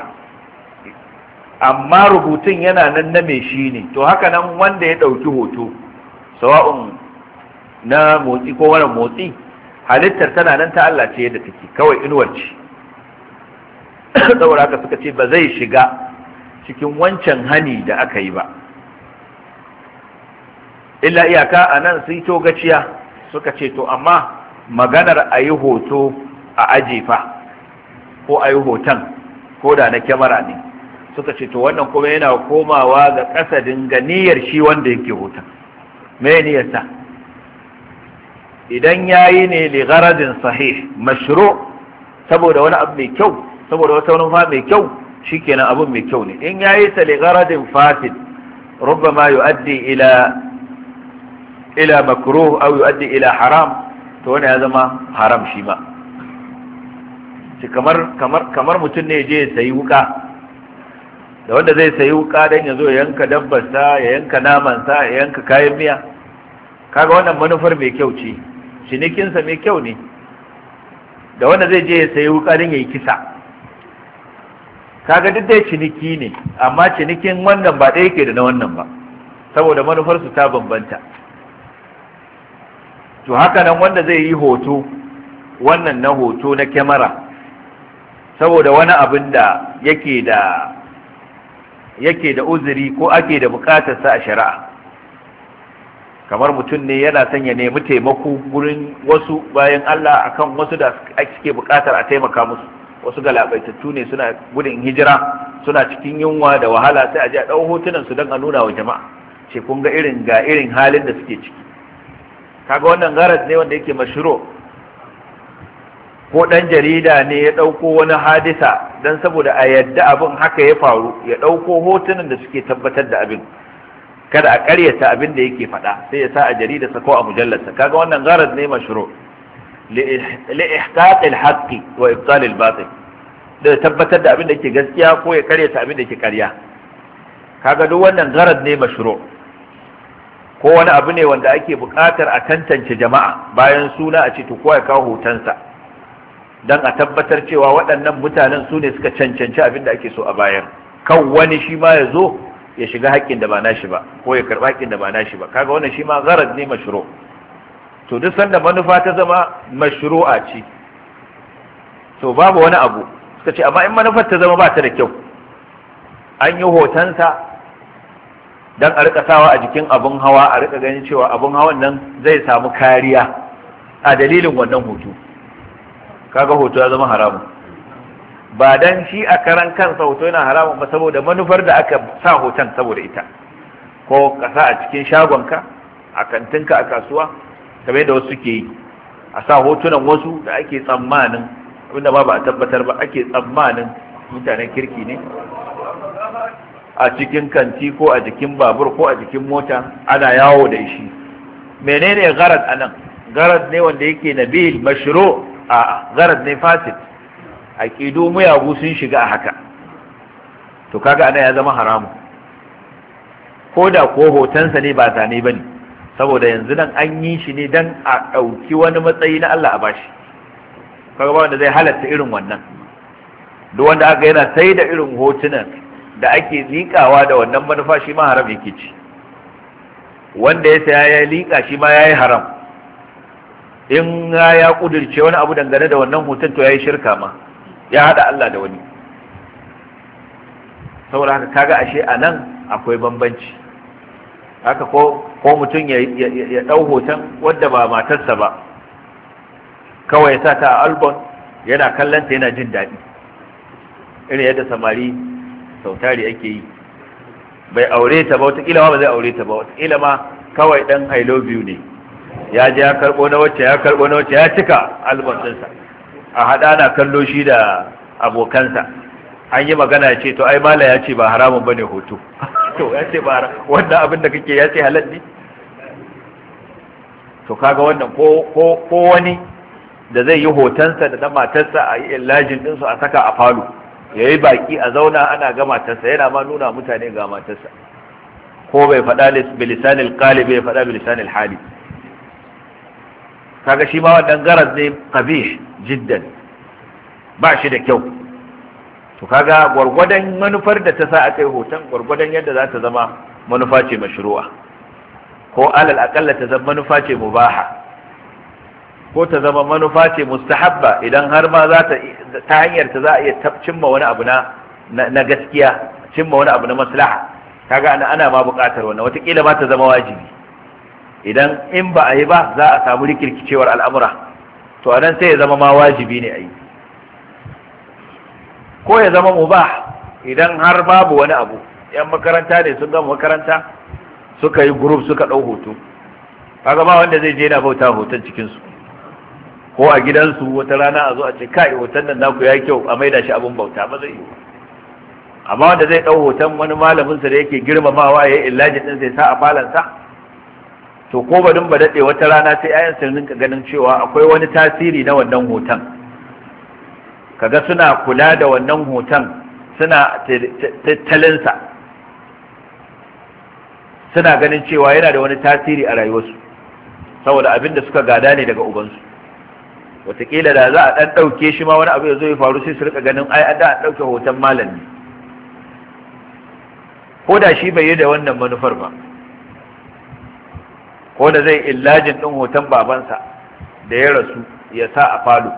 Speaker 2: amma rubutun yana nan na mai shi ne. To haka nan wanda ya dauki hoto, sawa'un na motsi ko wani motsi, halittar tana nan ta Allah ce yadda take, kawai inuwar ce. Saboda haka suka ce ba zai shiga cikin wancan hani da aka yi ba. Illa iyaka a nan sun to gaciya suka ce to amma maganar a yi hoto a ajefa ko a yi hoton ko da na kyamara ne, suka ce to wannan kuma yana komawa ga kasadin ga niyyar shi wanda yake hoton. Me niyyarsa? Idan yayi ne li gharadin sahih mashru', saboda wani abu mai kyau, saboda wata manufa mai kyau, shikenan abun mai kyau ne. In yayi ta li gharadin fasid rubbama yuaddi ila makruh aw yuaddi ila haram, to wannan ya zama haram shi ma. Shi kamar mutum ne je ya sayi wuka, da wanda zai sayi wuka dan ya zo ya yanka dabbarsa, ya yanka namansa, ya yanka kayan miya, kaga wannan manufar mai kyau ce, cinikinsa mai kyau ne. Da wanda zai je ya sayi wuka don ya yi kisa, kaga duk dai ciniki ne, amma cinikin wannan ba ɗaya ke da na wannan ba, saboda manufarsu ta bambanta. To haka nan wanda zai yi hoto, wannan na hoto na kyamara, saboda wani abin da yake da uzuri ko ake da bukatarsa a shari'a, kamar mutum ne yana son ya nemi taimako gurin wasu bayan Allah akan wasu da suke bukatar a taimaka musu, wasu galabaitattu ne suna gudun hijira, suna cikin yunwa da wahala, sai a ji a ɗau hotunan su don a nuna wa jama'a ce kun ga irin halin da suke ciki. Kaga wannan garat ne wanda yake mashru'. Ko ɗan jarida ne ya ɗauko wani hadisa don saboda a yadda abin haka ya faru, ya ɗauko hotunan da suke tabbatar da abin, kada a ƙaryata abin da yake faɗa, sai ya sa a jaridarsa ko a mujallarsa. Kaga wannan gharaz ne mashru' li ihqaqil haqqi wa ibtalil batil, da tabbatar da abin da yake gaskiya ko ya ƙaryata abin da yake ƙarya. Kaga duk wannan gharaz ne mashru'. Ko wani abu ne wanda ake buƙatar a tantance jama'a, bayan suna a ce to kowa ya kawo hotonsa dan a tabbatar cewa waɗannan mutanen su ne suka cancanci abin da ake so a bayar, kan wani shi ma ya zo ya shiga haƙƙin da ba nashi ba ko ya karɓa haƙƙin da ba nashi ba. Kaga wannan shi ma gharaz ne mashru'. To duk sanda manufa ta zama mashru'a ce, to babu wani abu. Suka ce amma in manufar ta zama ba ta da kyau, an yi hotonsa dan a rika sawa a jikin abun hawa, a rika ganin cewa abun hawan nan zai samu kariya a dalilin wannan hoto, kaga hoto ya zama haramun. Ba dan shi a karan kansa hoto yana haramun ba, saboda manufar da aka sa hoton saboda ita, ko ka sa a cikin shagonka, a kantinka, a kasuwa, kamar yadda wasu ke yi, a sa hotunan wasu da ake tsammanin, abinda ba a tabbatar ba, ake tsammanin mutanen kirki ne, a cikin kanti ko a jikin babur ko a jikin mota ana yawo da shi. Menene gharaz anan? Gharaz ne wanda yake nabil mashru', a gharaz ne fasid, aqidu muyagu sun shiga a haka. To kaga ana ya zama haramu, ko da ko hotonsa ne ba zane bane, saboda yanzu nan an yi shi ne dan a ɗauki wani matsayi na Allah a bashi. Kaga ba wanda zai halatta irin wannan. Duk wanda aka yana sai da irin hotunan da ake liƙawa da wannan manufa, shi ma haram yake ci. Wanda ya saya ya liƙa shi ma yayi haram. In ya kudirce wani abu dangane da wannan hoton, to yayi shirka ma, ya hada Allah da wani. Saboda haka kaga ashe anan akwai bambanci. Haka ko mutum ya dau hoton wanda ba matarsa ba, kawai ya sa ta a album, yana kallanta yana jin daɗi, irin yadda samari sautari ake yi. bai aure ta ba, wataƙila ma ba zai aure ta ba, wataƙila ma kawai ɗan I love you ne, ya je ya karɓo na wacce ya cika album ɗinsa a haɗa na kallo shi da abokansa, an yi magana ya ce to ai mala ya ce ba haramun bane hoto to ya ce ba wannan abin da kake ya ce halal ne. To kaga wannan ko wani da zai yi hotonsa da na matarsa a yi illajin ɗinsu a saka a falo, ya yi baki a zauna ana ga matarsa, yana ma nuna mutane ga matarsa, ko bai faɗa bilisanil qalibi bai faɗa bilisanil hali. Kaga shi ma wannan garaz ne qabish jiddan, ba shi da kyau. To kaga gwargwadon manufar da ta sa aka yi hoton, gwargwadon yadda za ta zama manufa ce mashru'a, ko alal akalla ta zama manufa ce mubaha, ko ta zama manufa ce mustahabba, idan har ma za ta hanyar ta za a iya cimma wani abu na gaskiya, cimma wani abu na maslaha. Kaga ana ma buƙatar wannan, wataƙila ma ta zama wajibi. Idan in ba a yi ba za a samu rikirkicewar al'amura, to anan sai ya zama ma wajibi ne a yi, ko ya zama mubah idan har babu wani abu. Yan makaranta ne sun gama makaranta suka yi group suka ɗau hoto, kaga ba wanda zai je na bauta hoton cikinsu, ko a gidansu wata rana a zo a ce kai hoton nan naku ya kyau a maida shi abun bauta, ba zai yi. Amma wanda zai ɗau hoton wani malaminsa da yake girmamawa ya yi illajin ɗin zai sa a falansa, to ko badin ba daɗe wata rana sai ayan sun rinka ganin cewa akwai wani tasiri na wannan hoton, kaga suna kula da wannan hoton, suna tattalinsa, suna ganin cewa yana da wani tasiri a rayuwarsu saboda abin da suka gada ne daga ubansu. Wataƙila da za a ɗan ɗauke shi ma wani abu ya zo ya faru sai su rika ganin ai an da an ɗauke hoton malam ne, ko da shi bai yi da wannan manufar ba, ko da zai illajin ɗin hoton babansa da ya rasu ya sa a falo.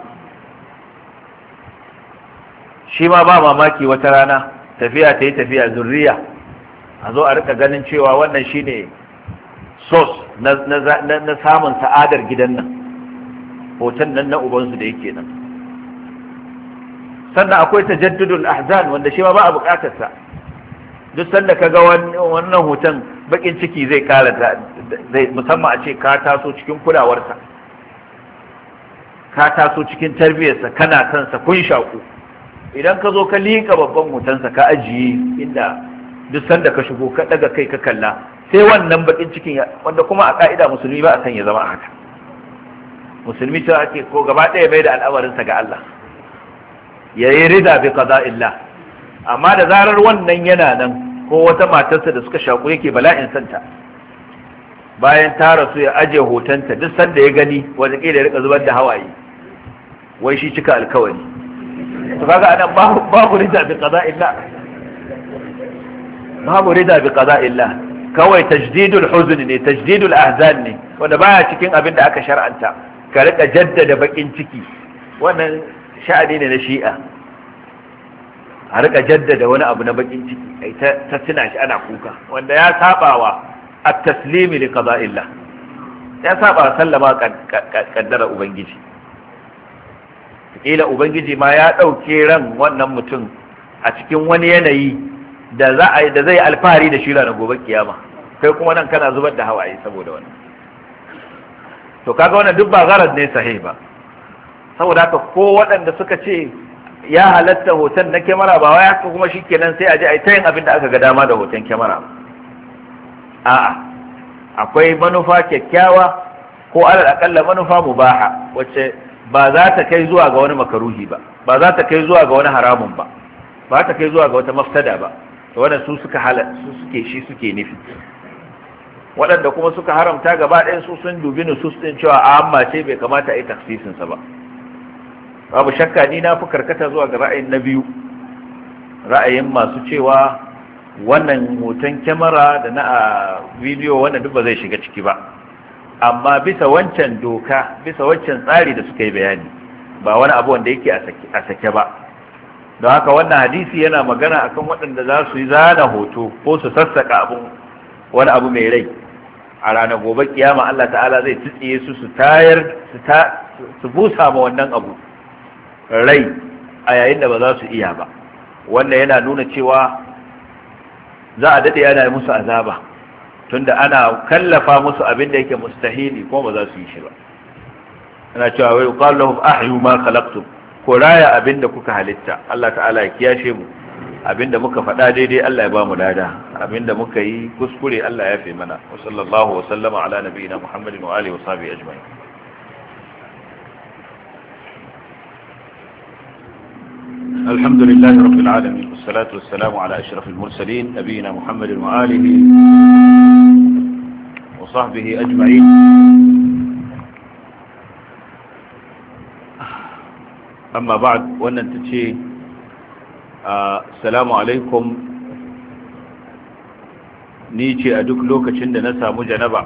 Speaker 2: Shi ma ba mamaki wata rana tafiya ta yi tafiya, zurriya a zo a rika ganin cewa wannan shine source na samun sa'adar gidan nan, hoton nan na ubansu da yake nan. Sannan akwai tajaddudul ahzan wanda shi ma ba a bukatarsa. Duk sanda ka ga wannan hoton bakin ciki zai kara, musamman a ce ka taso cikin kulawarsa, ka taso cikin tarbiyyarsa, kana kansa kun shaku. Idan ka zo ka liƙa babban hotonsa ka ajiye inda duk sanda ka shigo ka daga kai ka kalla, sai wannan bakin cikin wanda kuma a ka'ida musulmi ba a san ya zama haka. Musulmi ta ake ko gaba ɗaya mai da al'amarinsa ga Allah, ya yi rida bi qada'illah. Amma da zarar wannan yana nan, ko wata matarsa da suka shaku yake bala'in santa, bayan ta rasu ya ajiye hotonta, duk sanda ya gani wanda ƙila ya rika zubar da hawaye, wai shi cika alkawari. To kaga anan babu rida bi qada'illah, babu rida bi qada'illah, kawai tajdidul huzn ne, tajdidul ahzan ne, wanda baya cikin abin da aka shar'anta. Ka rika jaddada bakin ciki, wannan sha'ani ne na Shi'a, a rika jaddada wani abu na bakin ciki, ai ta tuna shi ana kuka, wanda ya sabawa at-taslimi li qada'illah, ya saba sallama kaddara ubangiji. Kila ubangiji ma ya dauke ran wannan mutum a cikin wani yanayi da zai alfahari da shi ranar gobe kiyama, kai kuma nan kana zubar da hawaye saboda wannan. To kaga wannan duk ba gharaz ne sahih ba. Saboda haka ko waɗanda suka ce ya halatta hoton na kyamara, ba wai haka kuma shikenan sai a je a yi ta yin abin da aka ga dama da hoton kyamara. A'a, akwai manufa kyakkyawa ko alal akalla manufa mubaha wacce ba za ta kai zuwa ga wani makaruhi ba, ba za ta kai zuwa ga wani haramun ba, ba ta kai zuwa ga wata mafsada ba. To wannan su suke nufi. Waɗanda kuma suka haramta gaba ɗayan su sun dubi nusus ɗin cewa a amma ce bai kamata a yi taksisinsa ba. Babu shakka ni na fi karkata zuwa ga ra'ayin na biyu, ra'ayin masu cewa wannan hoton kyamara da na bidiyo wannan duk ba zai shiga ciki ba, amma bisa wancan doka, bisa wancan tsari da suka yi bayani, ba wani abu wanda yake a sake ba. Don haka wannan hadisi yana magana akan waɗanda za su yi zana hoto ko su sassaka wani abu mai rai. A ranar gobe kiyama Allah ta'ala zai tsitsiye su su busa ma wannan abu rai a yayin da ba za su iya ba. Wannan yana nuna cewa za a dade yana musu azaba tunda ana kallafa musu abin da yake mustahili kuma ba za su yi shi ba. ana cewa wai yuqalu lahum ahyu ma khalaqtum, ko raya abin da kuka halitta. Allah ta'ala ya kiyashe mu. Abin da muka faɗa daidai Allah ya ba mu lada, abin da muka yi kuskure Allah ya fi mana. Wa sallallahu wa sallama ala nabiyina Muhammadin wa alihi wa sahbihi ajma'in. الحمد لله رب العالمين والصلاة والسلام على أشرف المرسلين نبينا محمد وآله وصحبه أجمعين. أما بعد وأن تتشي السلام عليكم. نيجي أدوك لوكا شند نسا مجنبا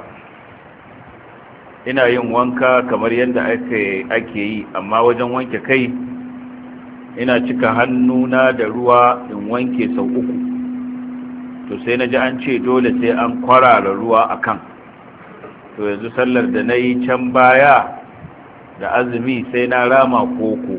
Speaker 2: ina yin wanka kamar yadda ake yi, amma wajen wanke kai ina cika hannuna da ruwa in wanke sau 3. to sai na ji an ce dole sai an kwarara ruwa a kan. to yanzu sallar da na yi can baya da azumi sai na rama koko.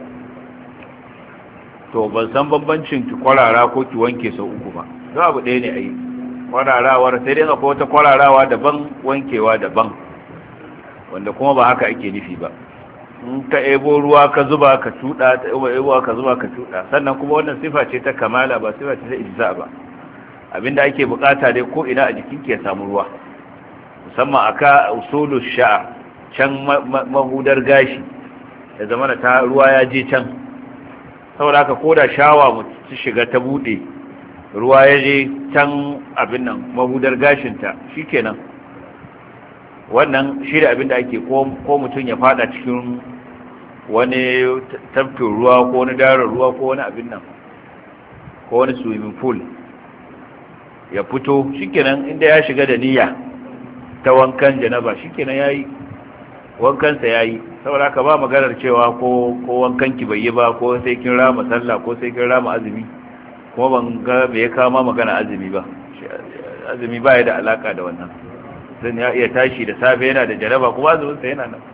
Speaker 2: to ban san bambancin ki kwarara ko ki wanke sau 3 ba, don abu ɗaya ne a yi. kwararawar sai dai akwai wata kwararawa daban, wankewa daban, wanda kuma ba haka ake nufi ba. in ka ebo ruwa ka zuba ka tuda, ta ebo ruwa ka zuba ka tuda. sannan kuma wannan sifa ce ta kamala, ba sifa ce ta ijza ba. abinda ake bukata dai ko ina a jikin ki ya samu ruwa, musamman aka usulu sha'r, can mahudar gashi da zamana ta ruwa ya je can. saboda haka koda shawa mu ci shiga ta bude, ruwa ya je can abin nan mahudar gashin ta, shikenan. wannan shi da abin da ake ko mutum ya fada cikin wani tafkin ruwa ko wani darar ruwa ko wani abin nan ko wani swimming pool ya fito, shikenan inda ya shiga da niyya ta wankan janaba shikenan yayi wankansa yayi. saboda haka ba maganar cewa ko wankan ki bai yi ba, ko sai kin rama sallah ko sai kin rama azumi. kuma ban ga me ya kama magana azumi ba. azumi ba ya da alaka da wannan. zan ya iya tashi da safe yana da jaraba kuma azuminsa yana nan.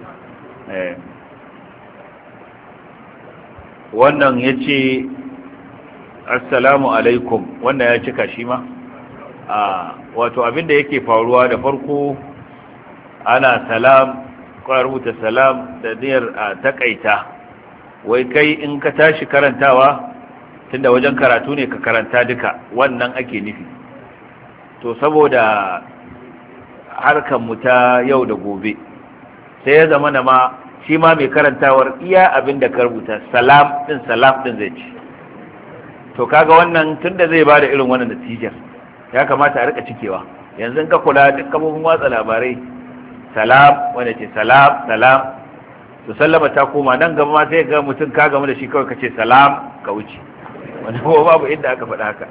Speaker 2: wannan ya ce assalamu alaikum, wannan ya cika shi ma. wato abinda yake faruwa da farko ana salam, kwa rubuta salam da niyyar a takaita. wai kai in ka tashi karantawa, tunda wajen karatu ne ka karanta duka, wannan ake nufi. to saboda harkar mu ta yau da gobe sai ya zama na ma shi ma mai karantawar iya abin da ka rubuta salam din zai ci. to kaga wannan tunda zai bada irin wannan natijar ya kamata a rika cikewa. yanzu ka kula duk kafofin watsa labarai salam wanda ce salam to sallama ta koma nan gaba ma sai ga mutum ka gamu da shi kawai kace salam ka wuce, wanda kuma babu inda aka faɗa haka.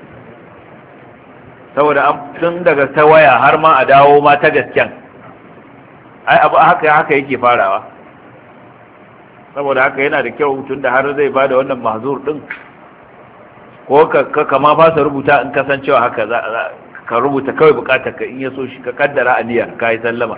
Speaker 2: saboda tun daga ta waya har ma a dawo ma ta gasken, ai abu haka yake farawa. saboda haka yana da kyau tun da har zai bada wannan mahzur din, ko ka kama fasa rubuta in kasancewa haka ka rubuta kawai bukatar ka, in ya so shi ka kaddara aniyar ka yi sallama.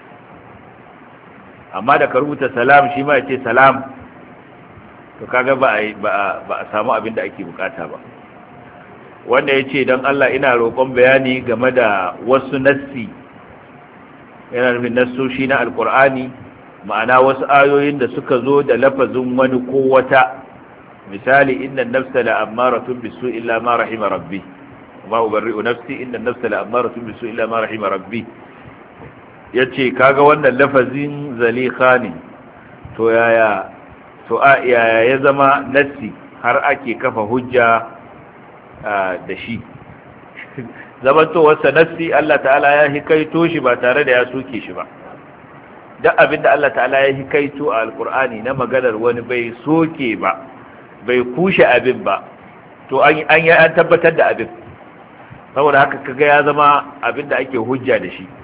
Speaker 2: amma da ka rubuta salam shi ma ya ce salam, to kaga ba a samu abin da ake bukata ba. wanda ya ce don Allah ina roƙon bayani game da wasu nassi, yana nufin nassoshi na alkur'ani, ma'ana wasu ayoyin da suka zo da lafazin wani ko wata. misali inna nafsa la ammaratun bisu illa ma rahima rabbi, ma ubarri'u nafsi inna nafsa la ammaratun bisu illa ma rahima rabbi. yace kaga wannan lafazin zalikha ne, to yaya ya zama nassi har ake kafa hujja da shi. zamantowarsa nassi Allah ta'ala ya hikaito shi ba tare da ya soke shi ba. duk abinda Allah ta'ala ya hikaito a alkur'ani na maganar wani bai soke ba, bai kushe abin ba, to an tabbatar da abin. saboda haka kaga ya zama abinda ake hujja da shi.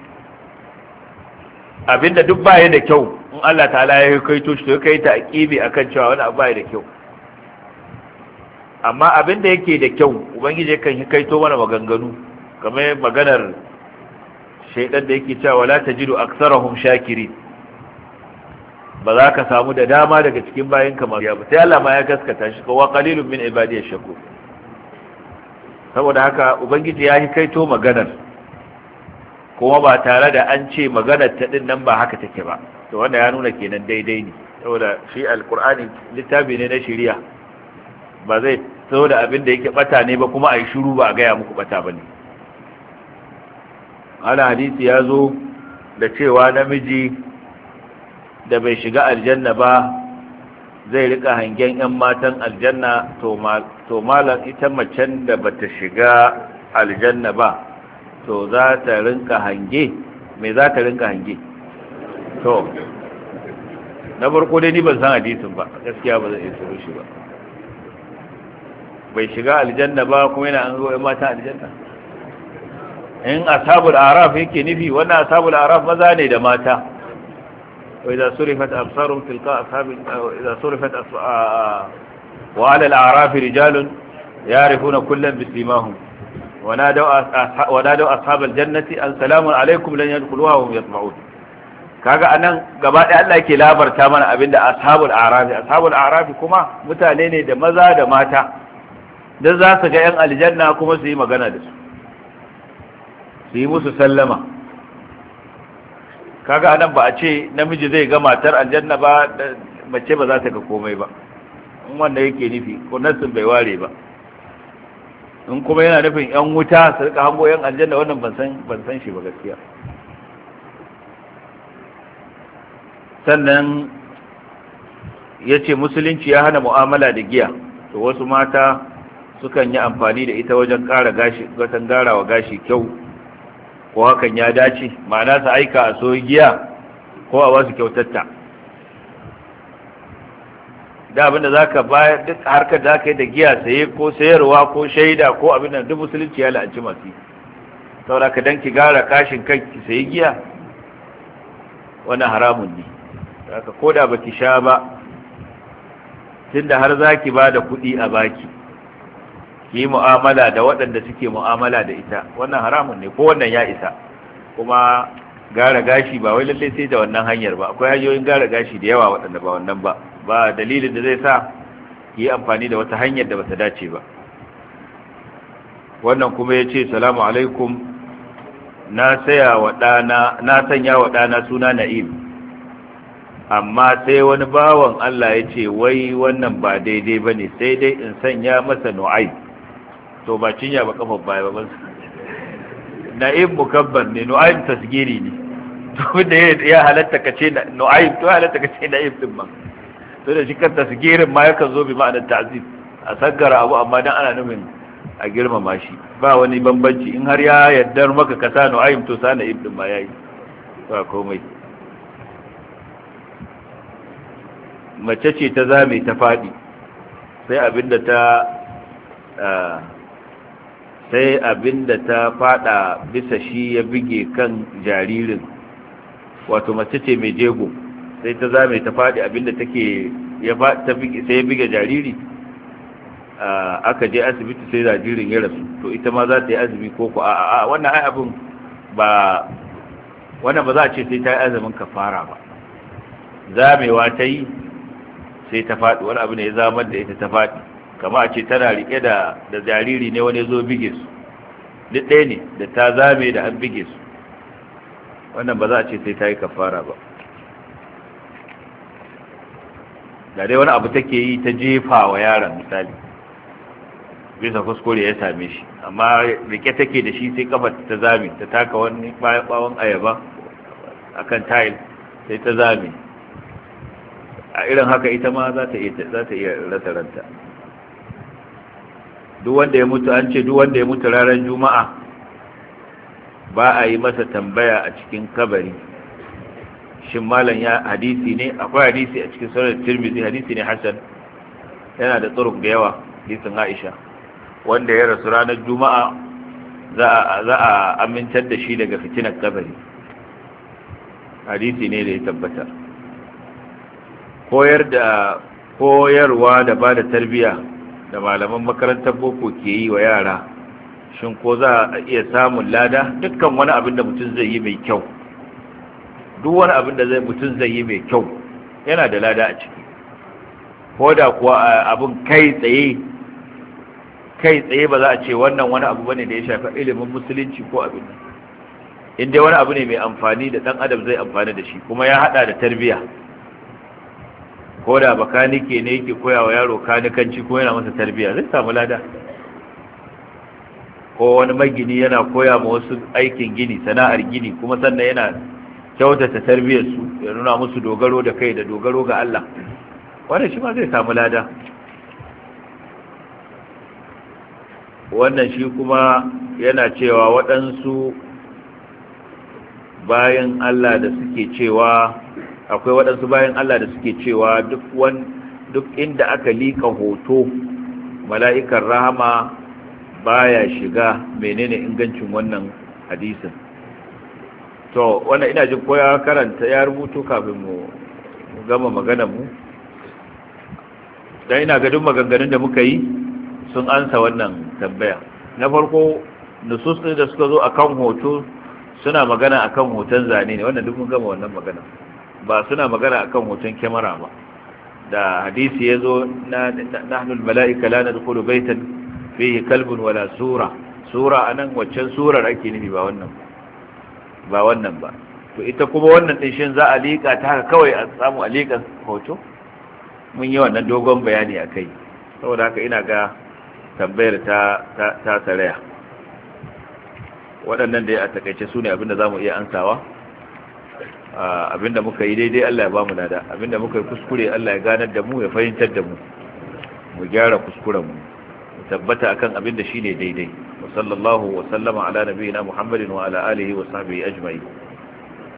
Speaker 2: abinda duk baya da kyau in Allah ta'ala ya hikaito shi to kai ta aqibi akan cewa wani abu baya da kyau. amma abin da yake da kyau ubangiji kan hikaito mana maganganu, kamar maganar shaidan da yake cewa la tajidu aktsarahum shakirin, ba za ka samu da dama daga cikin bayin kamar ya ba. sai Allah ma ya gaskata shi, wa qalilun min ibadiyash shakur. saboda haka ubangiji ya kaito maganar kuma ba tare da an ce maganar ta din nan ba haka take ba, to wanda ya nuna kenan daidai ne, saboda shi alkur'ani littafi ne na shari'a, ba zai so da abin da yake bata ne ba kuma a yi shiru ba a gaya muku bata ba ne. ana hadisi ya zo da cewa namiji da bai shiga aljanna ba zai rika hangen 'yan matan aljanna, to malam ita macen da bata shiga aljanna ba to za ta rinka hange, me za ta rinka hange? To na farko dai ni ban san hadisin ba, gaskiya ba zai iya tsoro shi ba. Bai shiga aljanna ba kuma yana an zo 'yan matan aljanna. In ashabul araf yake nufi, wannan ashabul araf maza ne da mata. وإذا صرفت أبصارهم تلقاء أصحاب إذا صرفت وعلى الأعراف رجال يعرفون كلا بسيماهم ونادوا أصحاب الجنة أن سلام عليكم لن يدخلوها وهم يطمعون. kaga anan gaba ɗaya Allah yake labarta mana abinda ashabul a'raf kuma mutane ne da maza da mata da za su ga yan aljanna kuma su yi magana da su yi musu sallama. kaga anan ba a ce namiji zai ga matar aljanna ba, mace ba za ta ga komai ba, in wanda yake nufi ko nassin bai ware ba. in kuma yana nufin yan wuta su rika hango yan aljanna, wannan ban san shi ba gaskiya. sannan ya ce musulunci ya hana mu'amala da giya, to wasu mata sukan yi amfani da ita wajen ƙara gashi, wajen garawa gashi kyau, ko hakan ya dace, ma'ana su aika a soyi giya ko a wasu kyautatta. da abinda za ka bayar, duk harkar da aka yi da giya, saye ko sayarwa ko shaida ko abin da duk musulunci ya la'anci masu. saboda ka dan ki gara kashin kai ki sayi giya, wannan haramun ne. haka ko da baki sha ba, tunda har za ki ba da kuɗi a baki ki yi mu'amala da waɗanda suke mu'amala da ita, wannan haramun ne, ko wannan ya isa. kuma gara gashi ba wai lalle sai da wannan hanyar ba, akwai hanyoyin gara gashi da yawa waɗanda ba wannan ba, ba dalilin da zai sa ki yi amfani da wata hanyar da bata dace ba. wannan kuma ya ce salamu alaikum, na sanya wa ɗana suna Na'im, amma sai wani bawan Allah ya ce wai wannan ba daidai ba ne, sai dai in sanya masa Nu'aym. to ba cinya ba kafar baya ba, Na'im mukabbar ne, Nu'aym tasgiri ne. to da ya halatta ka ce Nu'aym, to halatta ka ce Na'im din ma, to da shi kan tasgirin ma yakan zo bi ma'anar ta'zib, a saggara abu amma dan ana nufin a girmama shi, ba wani bambanci. in har ya yaddar maka ka sa Nu'aym, to sa Na'im din ma yayi, ba komai. mace ce ta zame ta faɗi, sai abinda ta fada bisa shi ya bige kan jaririn, wato mace ce mai jego, sai ta zame ta faɗi, abinda take sai ya bige jariri, aka je asibiti sai jaririn ya rasu, to ita ma za ta yi azumi ko ku a'a? wannan ai abin ba za a ce sai ta yi azumin kafara ba, zamewa ta yi sai ta faɗi, wani abu ne ya zamar da ita ta faɗi, kama a ce tana riƙe da jariri ne wani zo bige su, duk ɗaya ne da ta zame da an bige su, wannan ba za a ce sai ta yi kafara ba. da dai wani abu take yi ta jefa wa yaron misali, bisa kuskure ya same shi, amma riƙe take da shi sai kafa ta zame, ta taka wani bawon ayaba akan tayil sai ta zame, a irin haka ita ma za ta iya rasa ranta. duk wanda ya mutu, an ce duk wanda ya mutu ranar juma'a ba a yi masa tambaya a cikin kabari. shin malam ya hadisi ne? akwai hadisi a cikin sunan Tirmidhi, hadisi ne hasan, yana da turuq da yawa, hadisin Aisha, wanda ya rasu ranar juma'a za a amintar da shi daga fitinar kabari. hadisi ne da ya tabbata. koyarwa da ba da tarbiyya da malaman makarantar boko ke yi wa yara, shin ko za a iya samun lada? dukkan wani abin da mutum zai yi mai kyau, duk wani abin da mutum zai yi mai kyau yana da lada a ciki, ko da kuwa abin kai tsaye kai tsaye ba za a ce wannan wani abu bane da ya shafi ilimin musulunci ko abin nan. In dai wani abu ne mai amfani da dan adam zai amfani da shi, kuma ya hada da tarbiyya, ko da bakanike ne yake koya wa yaro kanikanci ko yana masa tarbiyya zai samu lada, ko wani magini yana koya ma wasu aikin gini, sana'ar gini, kuma sannan yana kyautata tarbiyyarsu, ya nuna musu dogaro da kai da dogaro ga Allah, wannan shi ma zai samu lada. Wannan shi kuma yana cewa waɗansu bayan Allah da suke cewa akwai waɗansu bayan Allah da suke cewa duk inda aka lika hoto mala'ikan rahama baya shiga. Menene ingancin wannan hadisin? To wannan ina jin koya karanta ya rubuto kafin mu gama maganar mu, dan ina ga duk maganganun da muka yi sun ansa wannan tambaya. Na farko, nusus ɗin da suka zo akan hoto suna magana akan hoton zane ne, wannan duk mun gama wannan magana, ba suna magana akan hoton kyamara ba. Da hadisi ya zo na nahnul mala'ika la nadkhulu baitan fihi kalbun wala sura. Sura anan waccan surar ake nufi, ba wannan ba. To ita kuma wannan din shin za a liƙa ta haka kawai a samu a liƙa hoto? Mun yi wannan dogon bayani akai, saboda haka ina ga tambayar ta tsaraya. Waɗannan da ya a takaice su ne abinda za mu iya ansawa. Abinda muka yi daidai Allah ya ba mu lada, abinda muka yi kuskure Allah ya ganar da mu, ya fahimtar da mu, mu gyara kuskurenmu, mu tabbata akan abinda shi ne daidai. Wa sallallahu wa sallama ala nabiyina Muhammadin wa ala alihi wa sahbihi ajma'in.